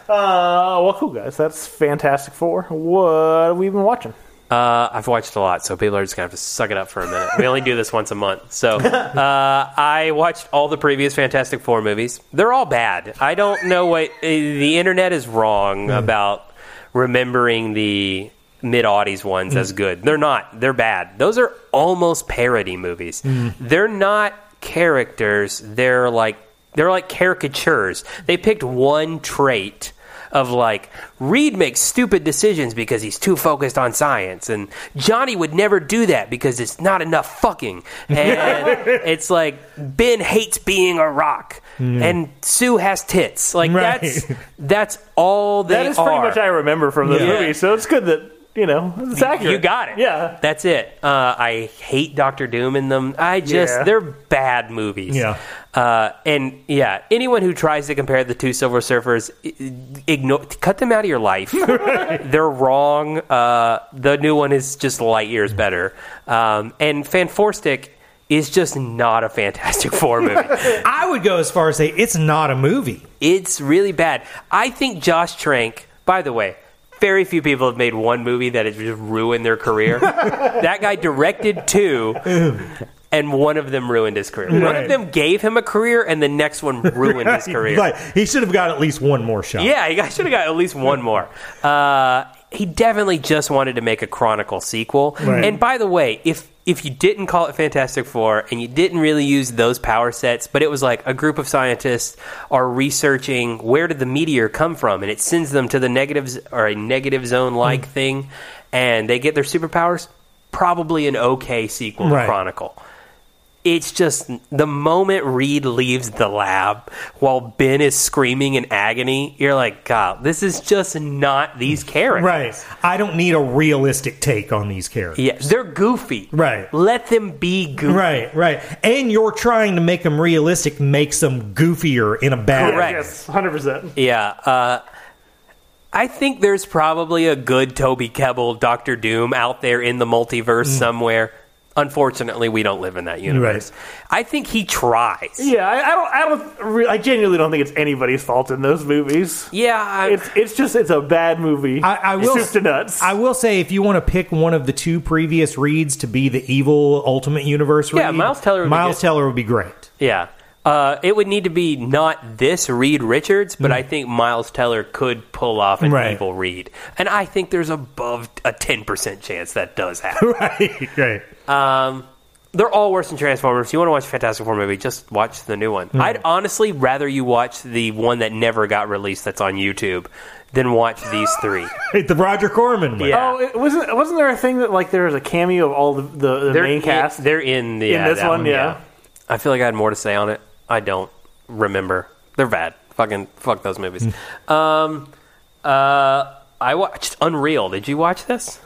Uh, well, cool guys. That's Fantastic Four. What have we been watching? Uh, I've watched a lot, so people are just going to have to suck it up for a minute. We only do this once a month. So uh, I watched all the previous Fantastic Four movies. They're all bad. I don't know what... Uh, the internet is wrong Mm. about remembering the mid-aughties ones Mm. as good. They're not. They're bad. Those are almost parody movies. Mm. They're not characters. They're like they're like caricatures. They picked one trait of like, Reed makes stupid decisions because he's too focused on science, and Johnny would never do that because it's not enough fucking. And it's like, Ben hates being a rock, and Sue has tits. Like Right. that's that's all they That is are. pretty much I remember from the Yeah. movie, so it's good that, you know, it's accurate. You got it. Yeah. That's it. Uh, I hate Doctor Doom in them. I just, Yeah. they're bad movies. Yeah. Uh, and yeah, anyone who tries to compare the two Silver Surfers, i- ignore, cut them out of your life. They're wrong. Uh, the new one is just light years better. Um, and Fanforstic is just not a Fantastic Four movie. I would go as far as say it's not a movie. It's really bad. I think Josh Trank, by the way, very few people have made one movie that has just ruined their career. That guy directed two, and one of them ruined his career. One Right. of them gave him a career, and the next one ruined his career. Like, he should have got at least one more shot. Yeah, he should have got at least one more. Uh, he definitely just wanted to make a Chronicle sequel. Right. And by the way, if if you didn't call it Fantastic Four and you didn't really use those power sets, but it was like a group of scientists are researching where did the meteor come from, and it sends them to the negatives or a negative zone like Mm. thing, and they get their superpowers, probably an okay sequel Right. to Chronicle. It's just the moment Reed leaves the lab while Ben is screaming in agony, you're like, God, this is just not these characters. Right. I don't need a realistic take on these characters. Yeah, they're goofy. Right. Let them be goofy. Right, right. And you're trying to make them realistic, makes them goofier in a bad Correct. Yes, one hundred percent. Yeah. Uh, I think there's probably a good Toby Kebbell Doctor Doom out there in the multiverse somewhere. Unfortunately, we don't live in that universe. I think he tries. Yeah, I, I don't. I don't. Re- I genuinely don't think it's anybody's fault in those movies. Yeah, I, It's it's just it's a bad movie. I, I will. Soup to nuts. I will say, if you want to pick one of the two previous Reeds to be the evil Ultimate Universe Reed, Yeah, Miles Teller would be Miles good. Teller would be great. yeah. Uh, it would need to be not this Reed Richards, but I think Miles Teller could pull off an Right. evil Reed. And I think there's above a ten percent chance that does happen. Right, right. Um, they're all worse than Transformers. If you want to watch a Fantastic Four movie, just watch the new one. I'd honestly rather you watch the one that never got released that's on YouTube than watch these three. The Roger Corman one. Yeah. Oh, it wasn't wasn't there a thing that like there was a cameo of all the the, the They're main in- cast? they're in the In yeah, this that one, yeah. I feel like I had more to say on it. I don't remember. They're bad. Fucking fuck those movies. um, uh, I watched Unreal. Did you watch this?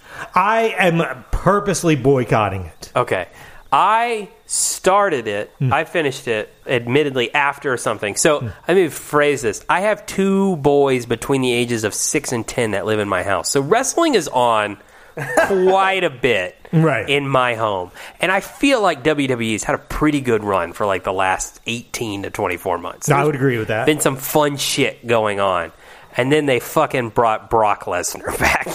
I am purposely boycotting it. Okay. I started it. I finished it, admittedly, after something. So, let me phrase this. I have two boys between the ages of six and ten that live in my house. So, wrestling is on quite a bit Right. in my home. And I feel like W W E's had a pretty good run for like the last eighteen to twenty-four months. I would agree with that. Been some fun shit going on. And then they fucking brought Brock Lesnar back.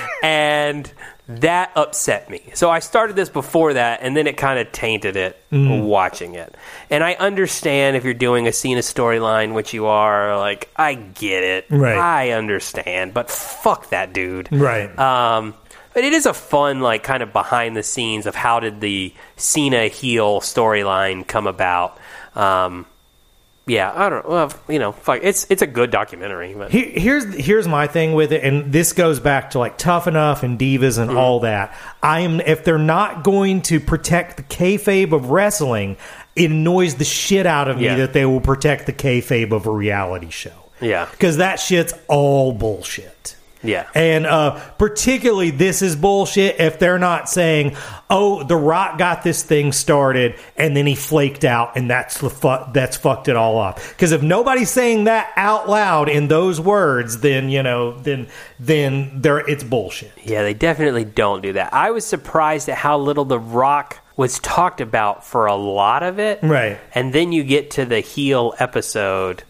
And that upset me. So I started this before that, and then it kind of tainted it mm. watching it. And I understand if you're doing a Cena storyline, which you are, like, I get it. Right. I understand. But fuck that dude. Right. Um, but it is a fun, like, kind of behind the scenes of how did the Cena heel storyline come about. Um, yeah, I don't know. Well, you know, fuck, it's it's a good documentary. But. Here, here's here's my thing with it, and this goes back to like Tough Enough and Divas and mm-hmm. all that. I am if they're not going to protect the kayfabe of wrestling, it annoys the shit out of me yeah. that they will protect the kayfabe of a reality show. Yeah, because that shit's all bullshit. Yeah. And uh, particularly this is bullshit if they're not saying, oh, The Rock got this thing started and then he flaked out and that's the fu- that's fucked it all up. Because if nobody's saying that out loud in those words, then, you know, then then there it's bullshit. Yeah, they definitely don't do that. I was surprised at how little The Rock was talked about for a lot of it. Right. And then you get to the heel episode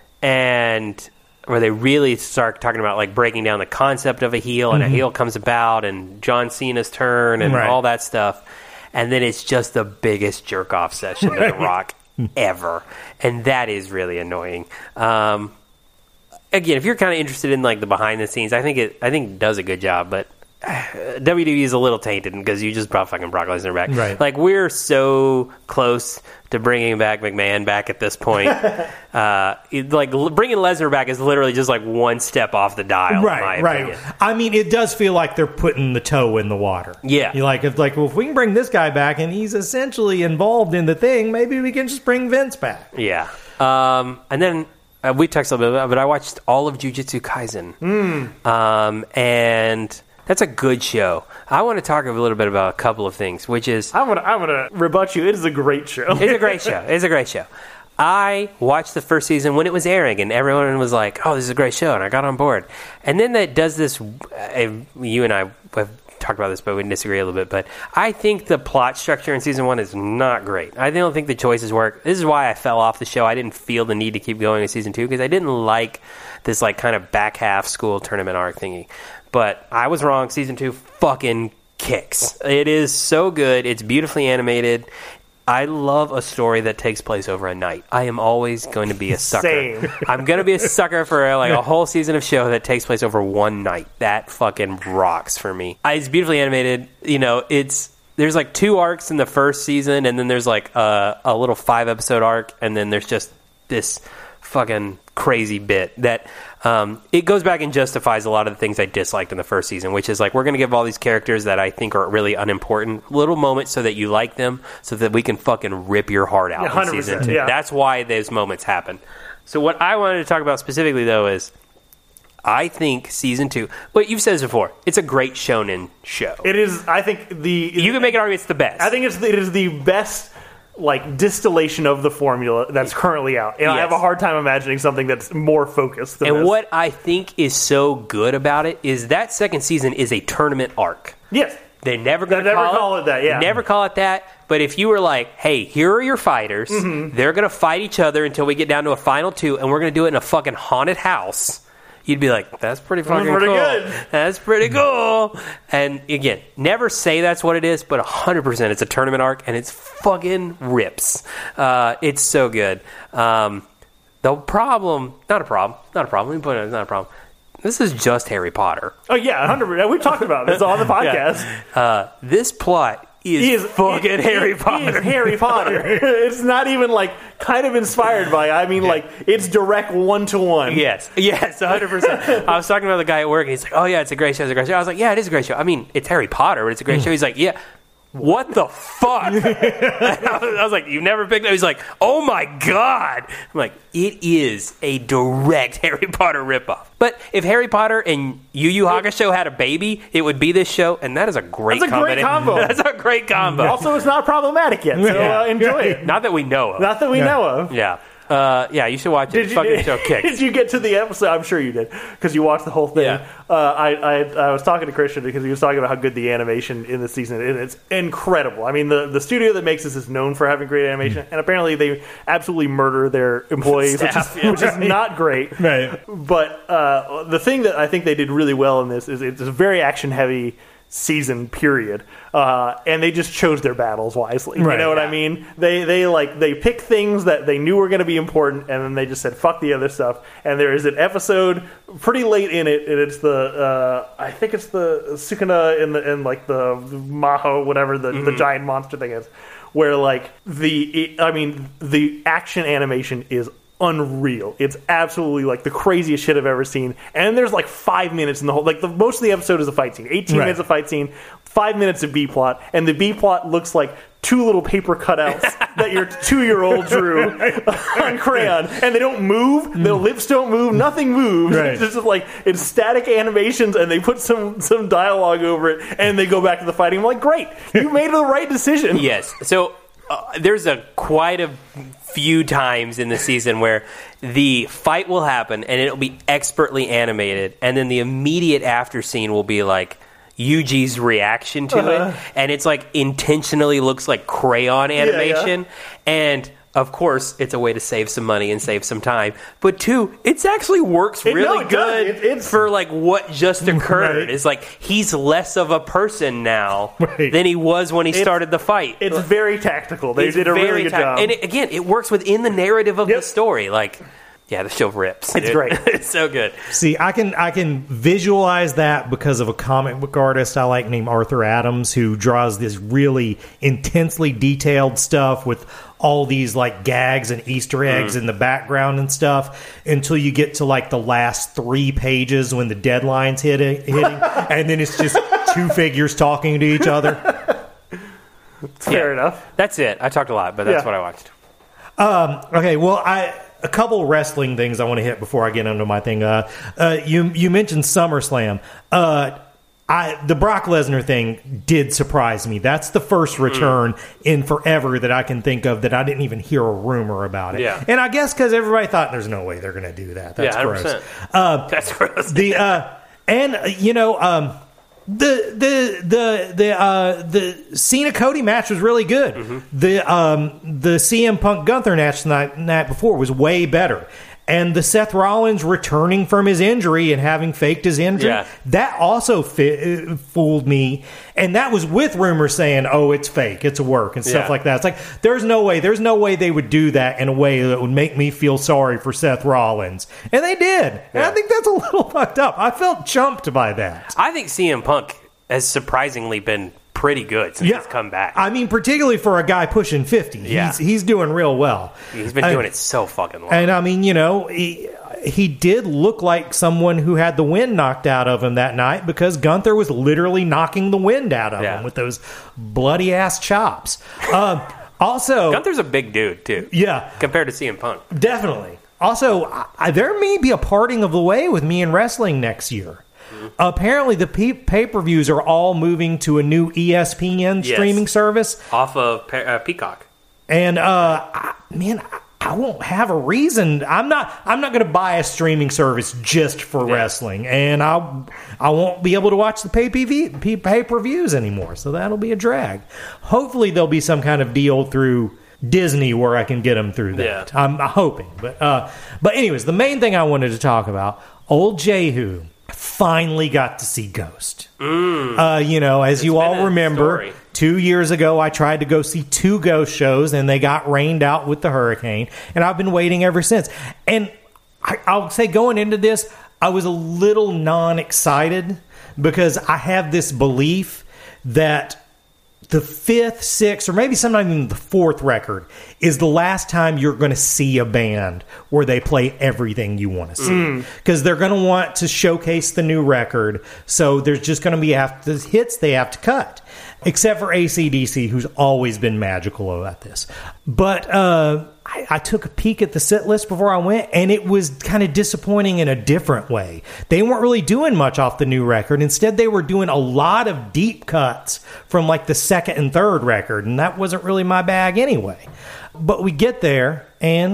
and... where they really start talking about like breaking down the concept of a heel and mm-hmm. a heel comes about and John Cena's turn and right. all that stuff. And then it's just the biggest jerk off session right. of The Rock ever. And that is really annoying. Um, again, if you're kind of interested in like the behind the scenes, I think it, I think it does a good job, but W W E is a little tainted because you just brought fucking Brock Lesnar back. Right. Like, we're so close to bringing back McMahon back at this point. uh, it, like, l- bringing Lesnar back is literally just like one step off the dial. Right, in my right. opinion. I mean, it does feel like they're putting the toe in the water. Yeah. You're like, if, like, well, if we can bring this guy back and he's essentially involved in the thing, maybe we can just bring Vince back. Yeah. Um, and then... Uh, we talked a little bit about it, but I watched all of Jujutsu Kaisen. Mm. Um, and... that's a good show. I want to talk a little bit about a couple of things, which is... I'm gonna, I'm gonna rebut you. It is a great show. It's a great show. It's a great show. I watched the first season when it was airing, and everyone was like, oh, this is a great show, and I got on board. And then that does this... Uh, you and I have talked about this, but we disagree a little bit, but I think the plot structure in season one is not great. I don't think the choices work. This is why I fell off the show. I didn't feel the need to keep going in season two, because I didn't like this like kind of back half school tournament arc thingy. But I was wrong. Season two fucking kicks. It is so good. It's beautifully animated. I love a story that takes place over a night. I am always going to be a sucker. Same. I'm going to be a sucker for like a whole season of show that takes place over one night. That fucking rocks for me. I, it's beautifully animated. You know, it's there's like two arcs in the first season, and then there's like a, a little five episode arc, and then there's just this fucking crazy bit that um, it goes back and justifies a lot of the things I disliked in the first season, which is like, we're going to give all these characters that I think are really unimportant little moments so that you like them, so that we can fucking rip your heart out yeah, in season two. Yeah. That's why those moments happen. So what I wanted to talk about specifically, though, is I think season two, but you've said this before, it's a great shonen show. It is, I think the... You can make an argument it's the best. I think it's it is the best... like distillation of the formula that's currently out, and yes. I have a hard time imagining something that's more focused than and this. What I think is so good about it is that second season is a tournament arc. Yes, they're never going to never call, call it, it that. Yeah, never call it that. But if you were like, hey, here are your fighters, mm-hmm. they're going to fight each other until we get down to a final two, and we're going to do it in a fucking haunted house, you'd be like, that's pretty fucking that's pretty cool. Good. That's pretty cool. And again, never say that's what it is, but one hundred percent it's a tournament arc, and it's fucking rips. Uh, it's so good. Um, the problem, not a problem, not a problem, let me put it, it's not a problem. This is just Harry Potter. Oh, yeah, one hundred percent. We've talked about this on the podcast. Yeah. Uh, this plot is, he is fucking it, Harry it, Potter. It is Harry Potter. It's not even like kind of inspired by. I mean, like it's direct one to one. Yes, yes, one hundred percent. I was talking about the guy at work, and he's like, "Oh yeah, it's a great show. It's a great show." I was like, "Yeah, it is a great show. I mean, it's Harry Potter, but it's a great show." He's like, "Yeah." What the fuck? I, was, I was like, you've never picked up? He's like, oh my god. I'm like, it is a direct Harry Potter ripoff. But if Harry Potter and Yu Yu Hakusho had a baby, it would be this show, and that is a great That's a great combo. That's a great combo. Also, it's not problematic yet, so uh, enjoy it. Not that we know of. Not that we Yeah. know of. Yeah. Uh, yeah, you should watch it. Did It's you, fucking did, show kicks. did you get to the episode? I'm sure you did, because you watched the whole thing. Yeah. Uh, I, I I was talking to Christian because he was talking about how good the animation in this season is. It's incredible. I mean, the, the studio that makes this is known for having great animation, and apparently they absolutely murder their employees, Staff, which, is, yeah. which is not great. Right. But uh, the thing that I think they did really well in this is it's a very action-heavy season period, uh, and they just chose their battles wisely. Right, you know what yeah. I mean? They they like they picked things that they knew were going to be important, and then they just said fuck the other stuff. And there is an episode pretty late in it, and it's the uh, I think it's the Sukuna and the and like the Maho, whatever the, Mm-hmm. the giant monster thing is, where like the I mean the action animation is unreal. It's absolutely like the craziest shit I've ever seen. And there's like five minutes in the whole, like the most of the episode is a fight scene. eighteen Right. minutes of fight scene, five minutes of B plot, and the B plot looks like two little paper cutouts that your two-year-old drew on crayon, and they don't move. Their lips don't move. Nothing moves. Right. It's just like it's static animations, and they put some some dialogue over it, and they go back to the fighting. I'm like, great, you made the right decision. Yes. So uh, there's a quite a few times in the season where the fight will happen and it'll be expertly animated, and then the immediate after scene will be like Yuji's reaction to Uh-huh. it, and it's like intentionally looks like crayon animation, and of course it's a way to save some money and save some time, but two, it actually works It- no, really it does. good It- it's- for like what just occurred. Right. It's like he's less of a person now Right. than he was when he started the fight. It's very tactical. They It's did a very really good tight. job. And it, again, it works within the narrative of Yep. the story. Like, yeah, the show rips. It's dude. great. It's so good. See, I can I can visualize that because of a comic book artist I like named Arthur Adams, who draws this really intensely detailed stuff with all these like gags and Easter eggs in the background and stuff, until you get to like the last three pages when the deadline's hitting, hitting and then it's just two figures talking to each other. Fair Yeah. enough. That's it. I talked a lot, but that's Yeah. what I watched. Okay, well, I a couple wrestling things I want to hit before I get into my thing. Uh, uh, you you mentioned SummerSlam. Uh, I the Brock Lesnar thing did surprise me. That's the first return in forever that I can think of that I didn't even hear a rumor about it. Yeah. And I guess because everybody thought there's no way they're going to do that. That's yeah, gross. one hundred percent. That's gross. The uh, and uh, you know um, the the the the uh, the Cena Cody match was really good. Mm-hmm. The um, the C M Punk Gunther match the night, night before was way better. And the Seth Rollins returning from his injury and having faked his injury, Yeah. that also fi- uh, fooled me. And that was with rumors saying, oh, it's fake, it's a work, and stuff Yeah. like that. It's like, there's no way, there's no way they would do that in a way that would make me feel sorry for Seth Rollins. And they did. And I Yeah. think that's a little fucked up. I felt chumped by that. I think C M Punk has surprisingly been pretty good since he's come back. I mean, particularly for a guy pushing fifty. Yeah. He's, he's doing real well. he's been I- doing it so fucking long. And I mean, you know, he, he did look like someone who had the wind knocked out of him that night, because Gunther was literally knocking the wind out of Yeah. him with those bloody ass chops. Um, also, Gunther's a big dude, too, yeah, compared to C M Punk. definitely. Also, I, there may be a parting of the way with me in wrestling next year. Apparently, the pe- pay-per-views are all moving to a new E S P N Yes. streaming service. Off of Pe- uh, Peacock. And uh, I, man, I, I won't have a reason. I'm not. I'm not going to buy a streaming service just for Yeah. wrestling, and I I won't be able to watch the pay pay per views anymore. So that'll be a drag. Hopefully, there'll be some kind of deal through Disney where I can get them through that. Yeah. I'm hoping, but uh, but anyways, the main thing I wanted to talk about, old Jehu finally got to see Ghost. Uh, you know, as you been all a remember, story. two years ago I tried to go see two Ghost shows, and they got rained out with the hurricane, and I've been waiting ever since. And I, I'll say, going into this, I was a little non-excited because I have this belief that the fifth, sixth, or maybe sometimes even the fourth record is the last time you're going to see a band where they play everything you want to see. Because they're going to want to showcase the new record, so there's just going to be after the hits they have to cut. Except for A C D C, who's always been magical about this. But uh, I, I took a peek at the set list before I went, and it was kind of disappointing in a different way. They weren't really doing much off the new record. Instead, they were doing a lot of deep cuts from like the second and third record, and that wasn't really my bag anyway. But we get there, and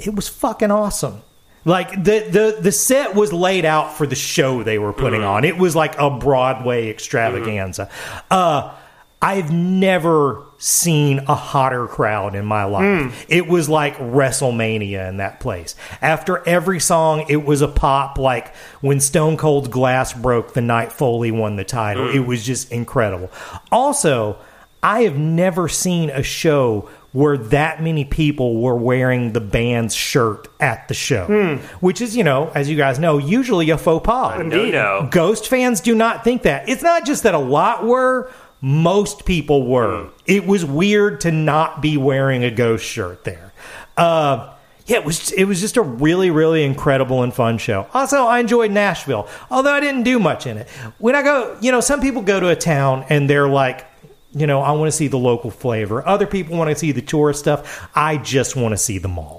it was fucking awesome. Like, the, the, the set was laid out for the show they were putting mm-hmm. on. It was like a Broadway extravaganza. Mm-hmm. Uh, I've never seen a hotter crowd in my life. Mm. It was like WrestleMania in that place. After every song, it was a pop. Like when Stone Cold's glass broke the night Foley won the title. Mm. It was just incredible. Also, I have never seen a show where that many people were wearing the band's shirt at the show. Mm. Which is, you know, as you guys know, usually a faux pas. Indeed. No. Ghost fans do not think that. It's not just that a lot were. Most people were. Mm. It was weird to not be wearing a Ghost shirt there. Uh, yeah, it was it was just a really, really incredible and fun show. Also, I enjoyed Nashville, although I didn't do much in it. When I go, you know, some people go to a town and they're like, you know, I want to see the local flavor. Other people want to see the tourist stuff. I just want to see the mall.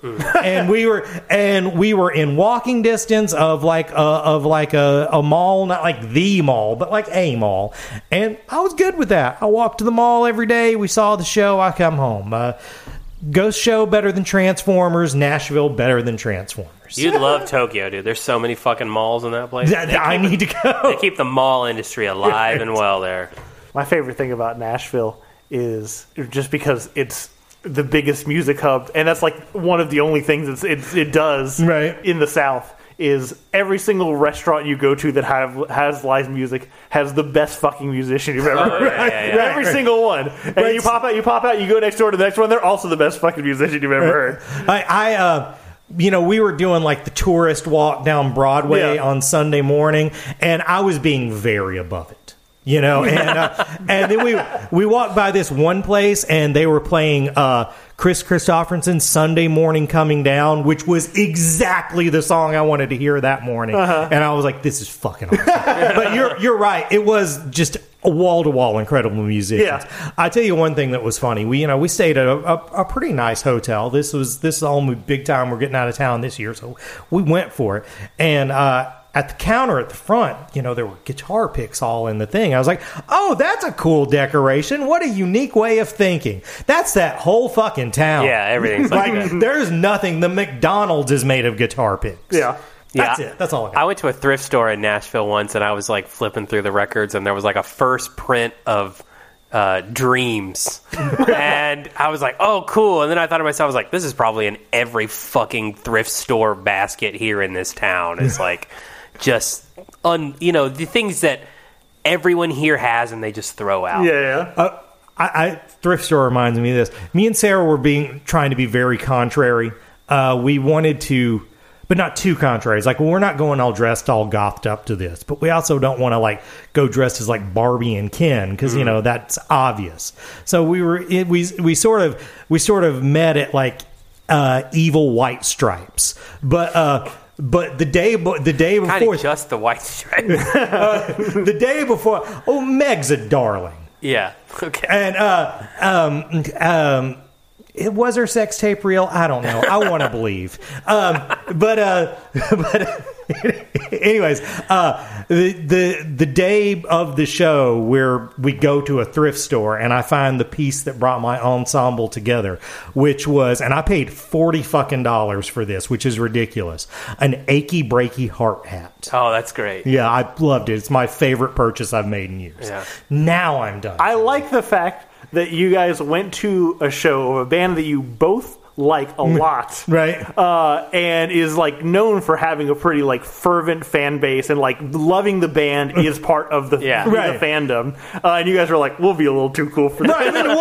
and we were and we were in walking distance of like a, of like a, a mall, not like the mall, but like a mall, and I was good with that. I walked to the mall every day. We saw the show. I come home. Uh, Ghost show better than Transformers. Nashville better than Transformers. You'd love Tokyo, dude. There's so many fucking malls in that place. I need to go. They keep the mall industry alive and well there. My favorite thing about Nashville is just because it's the biggest music hub, and that's like one of the only things it's, it's, it does right. in the South, is every single restaurant you go to that have has live music has the best fucking musician you've ever oh, heard. Yeah, yeah, yeah. Every right. single one. And right. you pop out, you pop out, you go next door to the next one, they're also the best fucking musician you've ever heard. I, I uh, you know, we were doing like the tourist walk down Broadway yeah. on Sunday morning, and I was being very above it. You know, and uh, and then we we walked by this one place, and they were playing uh, Chris Christopherson's Sunday Morning Coming Down, which was exactly the song I wanted to hear that morning. Uh-huh. And I was like, this is fucking awesome. But you're you're right. It was just a wall-to-wall incredible musicians. Yeah. I tell you one thing that was funny. We you know we stayed at a, a, a pretty nice hotel. This was this is all big time. We're getting out of town this year, so we went for it. And uh at the counter at the front, you know, there were guitar picks all in the thing. I was like, oh, that's a cool decoration. What a unique way of thinking. That's that whole fucking town. Yeah, everything's like, like that. There's nothing. The McDonald's is made of guitar picks. Yeah. That's yeah. it. That's all I got. I went to a thrift store in Nashville once, and I was like flipping through the records, and there was like a first print of uh, Dreams. And I was like, oh, cool. And then I thought to myself, I was like, this is probably in every fucking thrift store basket here in this town. It's like... Just, un, you know, the things that everyone here has and they just throw out. Yeah, yeah. Uh, I, I, thrift store reminds me of this. Me and Sarah were being trying to be very contrary. Uh, we wanted to, but not too contrary. It's like, well, we're not going all dressed, all gothed up to this. But we also don't want to, like, go dressed as, like, Barbie and Ken because, mm. you know, that's obvious. So we were, it, we we sort of, we sort of met at, like, uh, evil white stripes. But, uh... But the day, the day before, kind of just the white stripe. uh, the day before, oh, Meg's a darling. Yeah. Okay. And uh, um, um, it was her sex tape real? I don't know. I want to believe. Um, but uh, but anyways, uh, the the the day of the show where we go to a thrift store and I find the piece that brought my ensemble together, which was, and I paid forty fucking dollars for this, which is ridiculous. An achy breaky heart hat. Oh, that's great. Yeah, I loved it. It's my favorite purchase I've made in years. Yeah. Now I'm done. I like the fact that you guys went to a show of a band that you both like a lot, right? Uh, and is like known for having a pretty like fervent fan base, and like loving the band is part of the, yeah. the right. fandom. Uh, and you guys were like, we'll be a little too cool for that. No, I mean,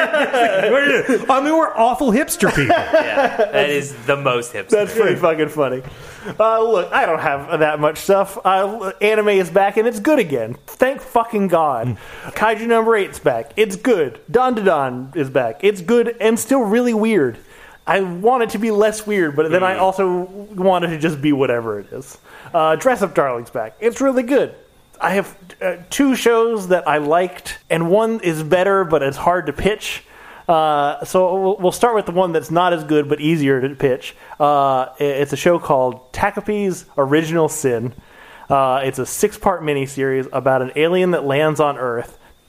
what, I mean, we're awful hipster people. Yeah, that is the most hipster. That's pretty fucking funny. Uh, look, I don't have that much stuff. Uh, anime is back and it's good again. Thank fucking God. Kaiju number eight's back. It's good. Don Da Don is back. It's good and still really weird. I want it to be less weird, but then mm. I also want it to just be whatever it is. Uh, Dress Up Darling's back. It's really good. I have uh, two shows that I liked, and one is better, but it's hard to pitch. Uh, so we'll start with the one that's not as good, but easier to pitch. Uh, it's a show called Takapi's Original Sin. Uh, it's a six-part miniseries about an alien that lands on Earth,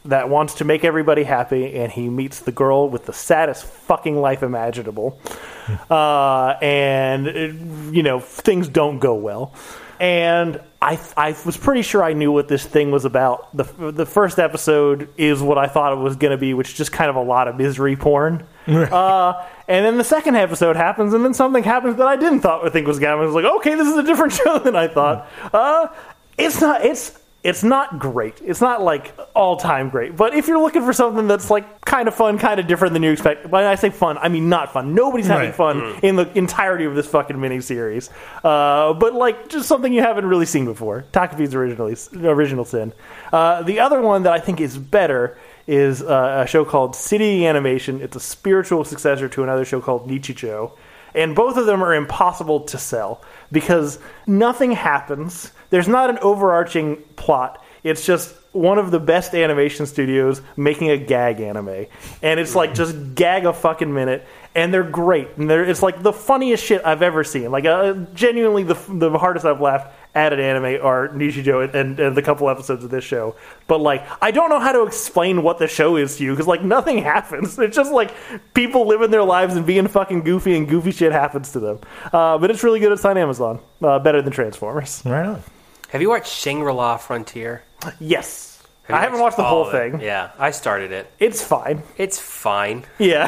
that wants to make everybody happy, and he meets the girl with the saddest fucking life imaginable. uh, and, it, you know, things don't go well. And I I was pretty sure I knew what this thing was about. The the first episode is what I thought it was going to be, which is just kind of a lot of misery porn. uh, and then the second episode happens, and then something happens that I didn't thought I think was going to happen. I was like, okay, this is a different show than I thought. Uh, it's not. It's it's not great. It's not like all time great. But if you're looking for something that's like kind of fun, kind of different than you expect, when I say fun, I mean not fun. Nobody's having Right. fun Mm. in the entirety of this fucking miniseries. Uh, but like just something you haven't really seen before. Takafi's originally original sin. Uh, the other one that I think is better is uh, a show called City Animation. It's a spiritual successor to another show called Nichijou. And both of them are impossible to sell because nothing happens. There's not an overarching plot. It's just one of the best animation studios making a gag anime. And it's like just gag a fucking minute. And they're great. And they're, it's like the funniest shit I've ever seen. Like uh, genuinely the the hardest I've laughed at an anime are Nichijou and, and, and the couple episodes of this show. But like, I don't know how to explain what the show is to you because like nothing happens. It's just like people living their lives and being fucking goofy, and goofy shit happens to them. Uh, but it's really good. It's on Amazon. Uh, better than Transformers. Right on. Have you watched Shangri-La Frontier? Yes. Have you I haven't watched watched the all whole of it? thing. Yeah, I started it. It's fine. It's fine. Yeah.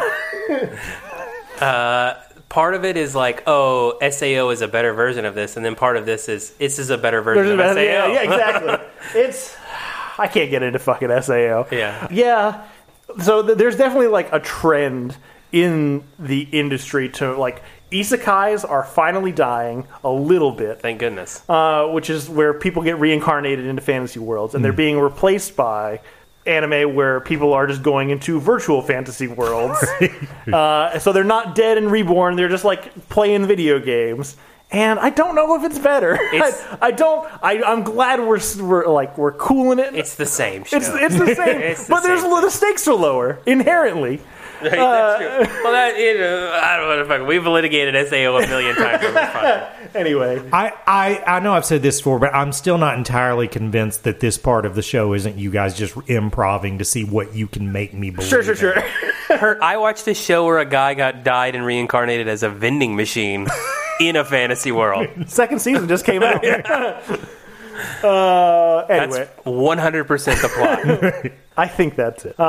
Part of it is like, oh, S A O is a better version of this, and then part of this is this is a better version of S A O. yeah, yeah, exactly. It's I can't get into fucking S A O. Yeah. Yeah. So th- there's definitely like a trend in the industry to like isekais are finally dying a little bit, Thank goodness. uh, which is where people get reincarnated into fantasy worlds, and they're being replaced by anime where people are just going into virtual fantasy worlds. uh, so they're not dead and reborn; they're just like playing video games. And I don't know if it's better. It's- I, I don't. I, I'm glad we're, we're like we're cooling it. It's the same show. It's it's the same, It's the but there's same the stakes are lower inherently. Right, that's true. Well, that you know, I don't know what the fuck. We've litigated S A O a million times. Over fun. Anyway, I, I, I know I've said this before, but I'm still not entirely convinced that this part of the show isn't you guys just improving to see what you can make me believe. sure, sure, sure. Her, I watched a show where a guy got died and reincarnated as a vending machine in a fantasy world. Second season just came out. uh, anyway, That's one hundred percent the plot. I think that's it. Uh,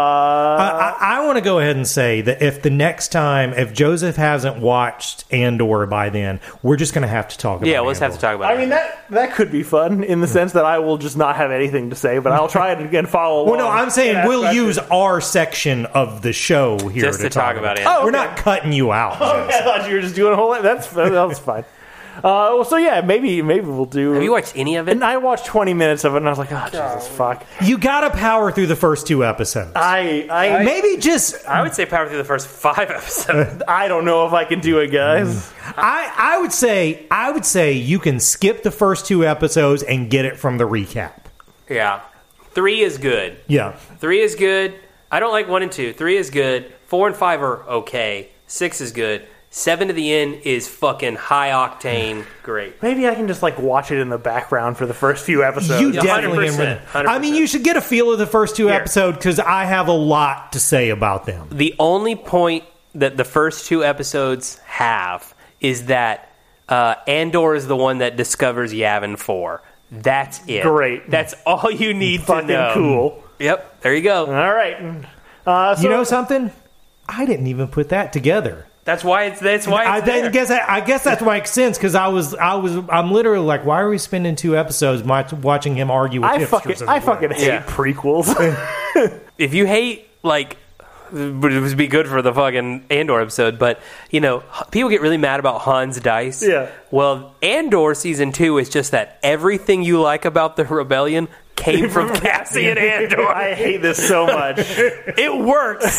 I, I, I want to go ahead and say that if the next time, if Joseph hasn't watched Andor by then, we're just going to have to talk about Yeah, we'll just have to Andor. talk about I it. mean that that could be fun in the sense that I will just not have anything to say, but I'll try it again. Follow along. Well, no, I'm saying and ask we'll questions. use our section of the show here Just to, to talk about it. Oh, We're okay. not cutting you out. I Joseph. thought you were just doing a whole lot. That's that's fine. Uh, well, so yeah, maybe maybe we'll do. Have you watched any of it? And I watched twenty minutes of it, and I was like, oh Jesus, fuck. You got to power through the first two episodes. I I Maybe just I would say power through the first five episodes. I don't know if I can do it, guys. I, I would say I would say you can skip the first two episodes and get it from the recap. Yeah. Three is good. Yeah. Three is good. I don't like one and two. Three is good. Four and five are okay. Six is good. Seven to the end is fucking high octane. Great. Maybe I can just like watch it in the background for the first few episodes. You Yeah, definitely one hundred percent, can. I mean, you should get a feel of the first two Here. episodes because I have a lot to say about them. The only point that the first two episodes have is that uh, Andor is the one that discovers Yavin four. That's it. Great. That's all you need Fucking to know. cool. Yep. There you go. All right. Uh, so, You know something? I didn't even put that together. That's why it's. That's why I, it's then there. guess that, I guess that's makes sense because I was I was I'm literally like, why are we spending two episodes watch, watching him argue with I hipsters fucking as I well? fucking hate Yeah. prequels. If you hate like. It would be good for the fucking Andor episode, but you know, people get really mad about Hans Dice. Yeah. Well, Andor season two is just that everything you like about the rebellion came from Cassian Andor. I hate this so much. It works,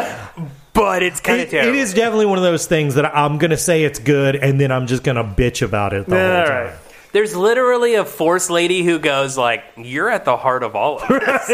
but it's kind of It, terrible. it is definitely one of those things that I'm going to say it's good, and then I'm just going to bitch about it the All whole time. right. There's literally a Force lady who goes like, "You're at the heart of all of this."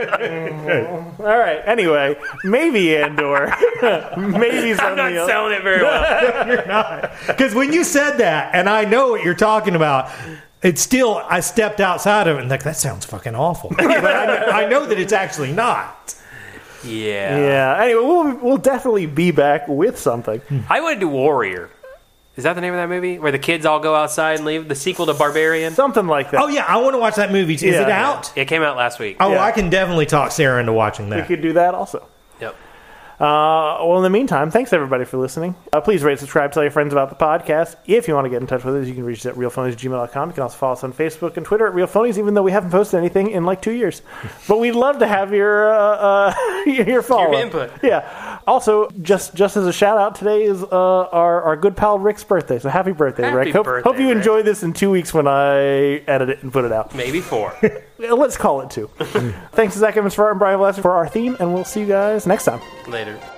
All right. Anyway, maybe Andor. maybe something I'm not else. selling it very well. Because when you said that, and I know what you're talking about, It's still, I stepped outside of it and like, that sounds fucking awful. But I, I know that it's actually not. Yeah. Yeah. Anyway, we'll, we'll definitely be back with something. I want to do Warrior. Is that the name of that movie? Where the kids all go outside and leave? The sequel to Barbarian? Something like that. Oh, yeah, I want to watch that movie. Is Yeah. it out? It came out last week. Oh, Yeah. I can definitely talk Sarah into watching We that. could do that also. Yep. Uh, well, in the meantime, thanks everybody for listening. Uh, please rate, subscribe, tell your friends about the podcast. If you want to get in touch with us, you can reach us at real phonies at gmail dot com. You can also follow us on Facebook and Twitter at Real Phonies, even though we haven't posted anything in like two years. But we'd love to have your uh, uh, your follow Your input. Yeah. Also, just just as a shout out, today is uh, our our good pal Rick's birthday. So happy birthday, Happy Rick! Hope, birthday, hope you Rick. enjoy this in two weeks when I edit it and put it out. Maybe four. Let's call it two. Thanks to Zach Evans for art and Brian Blaster for our theme, and we'll see you guys next time. Later.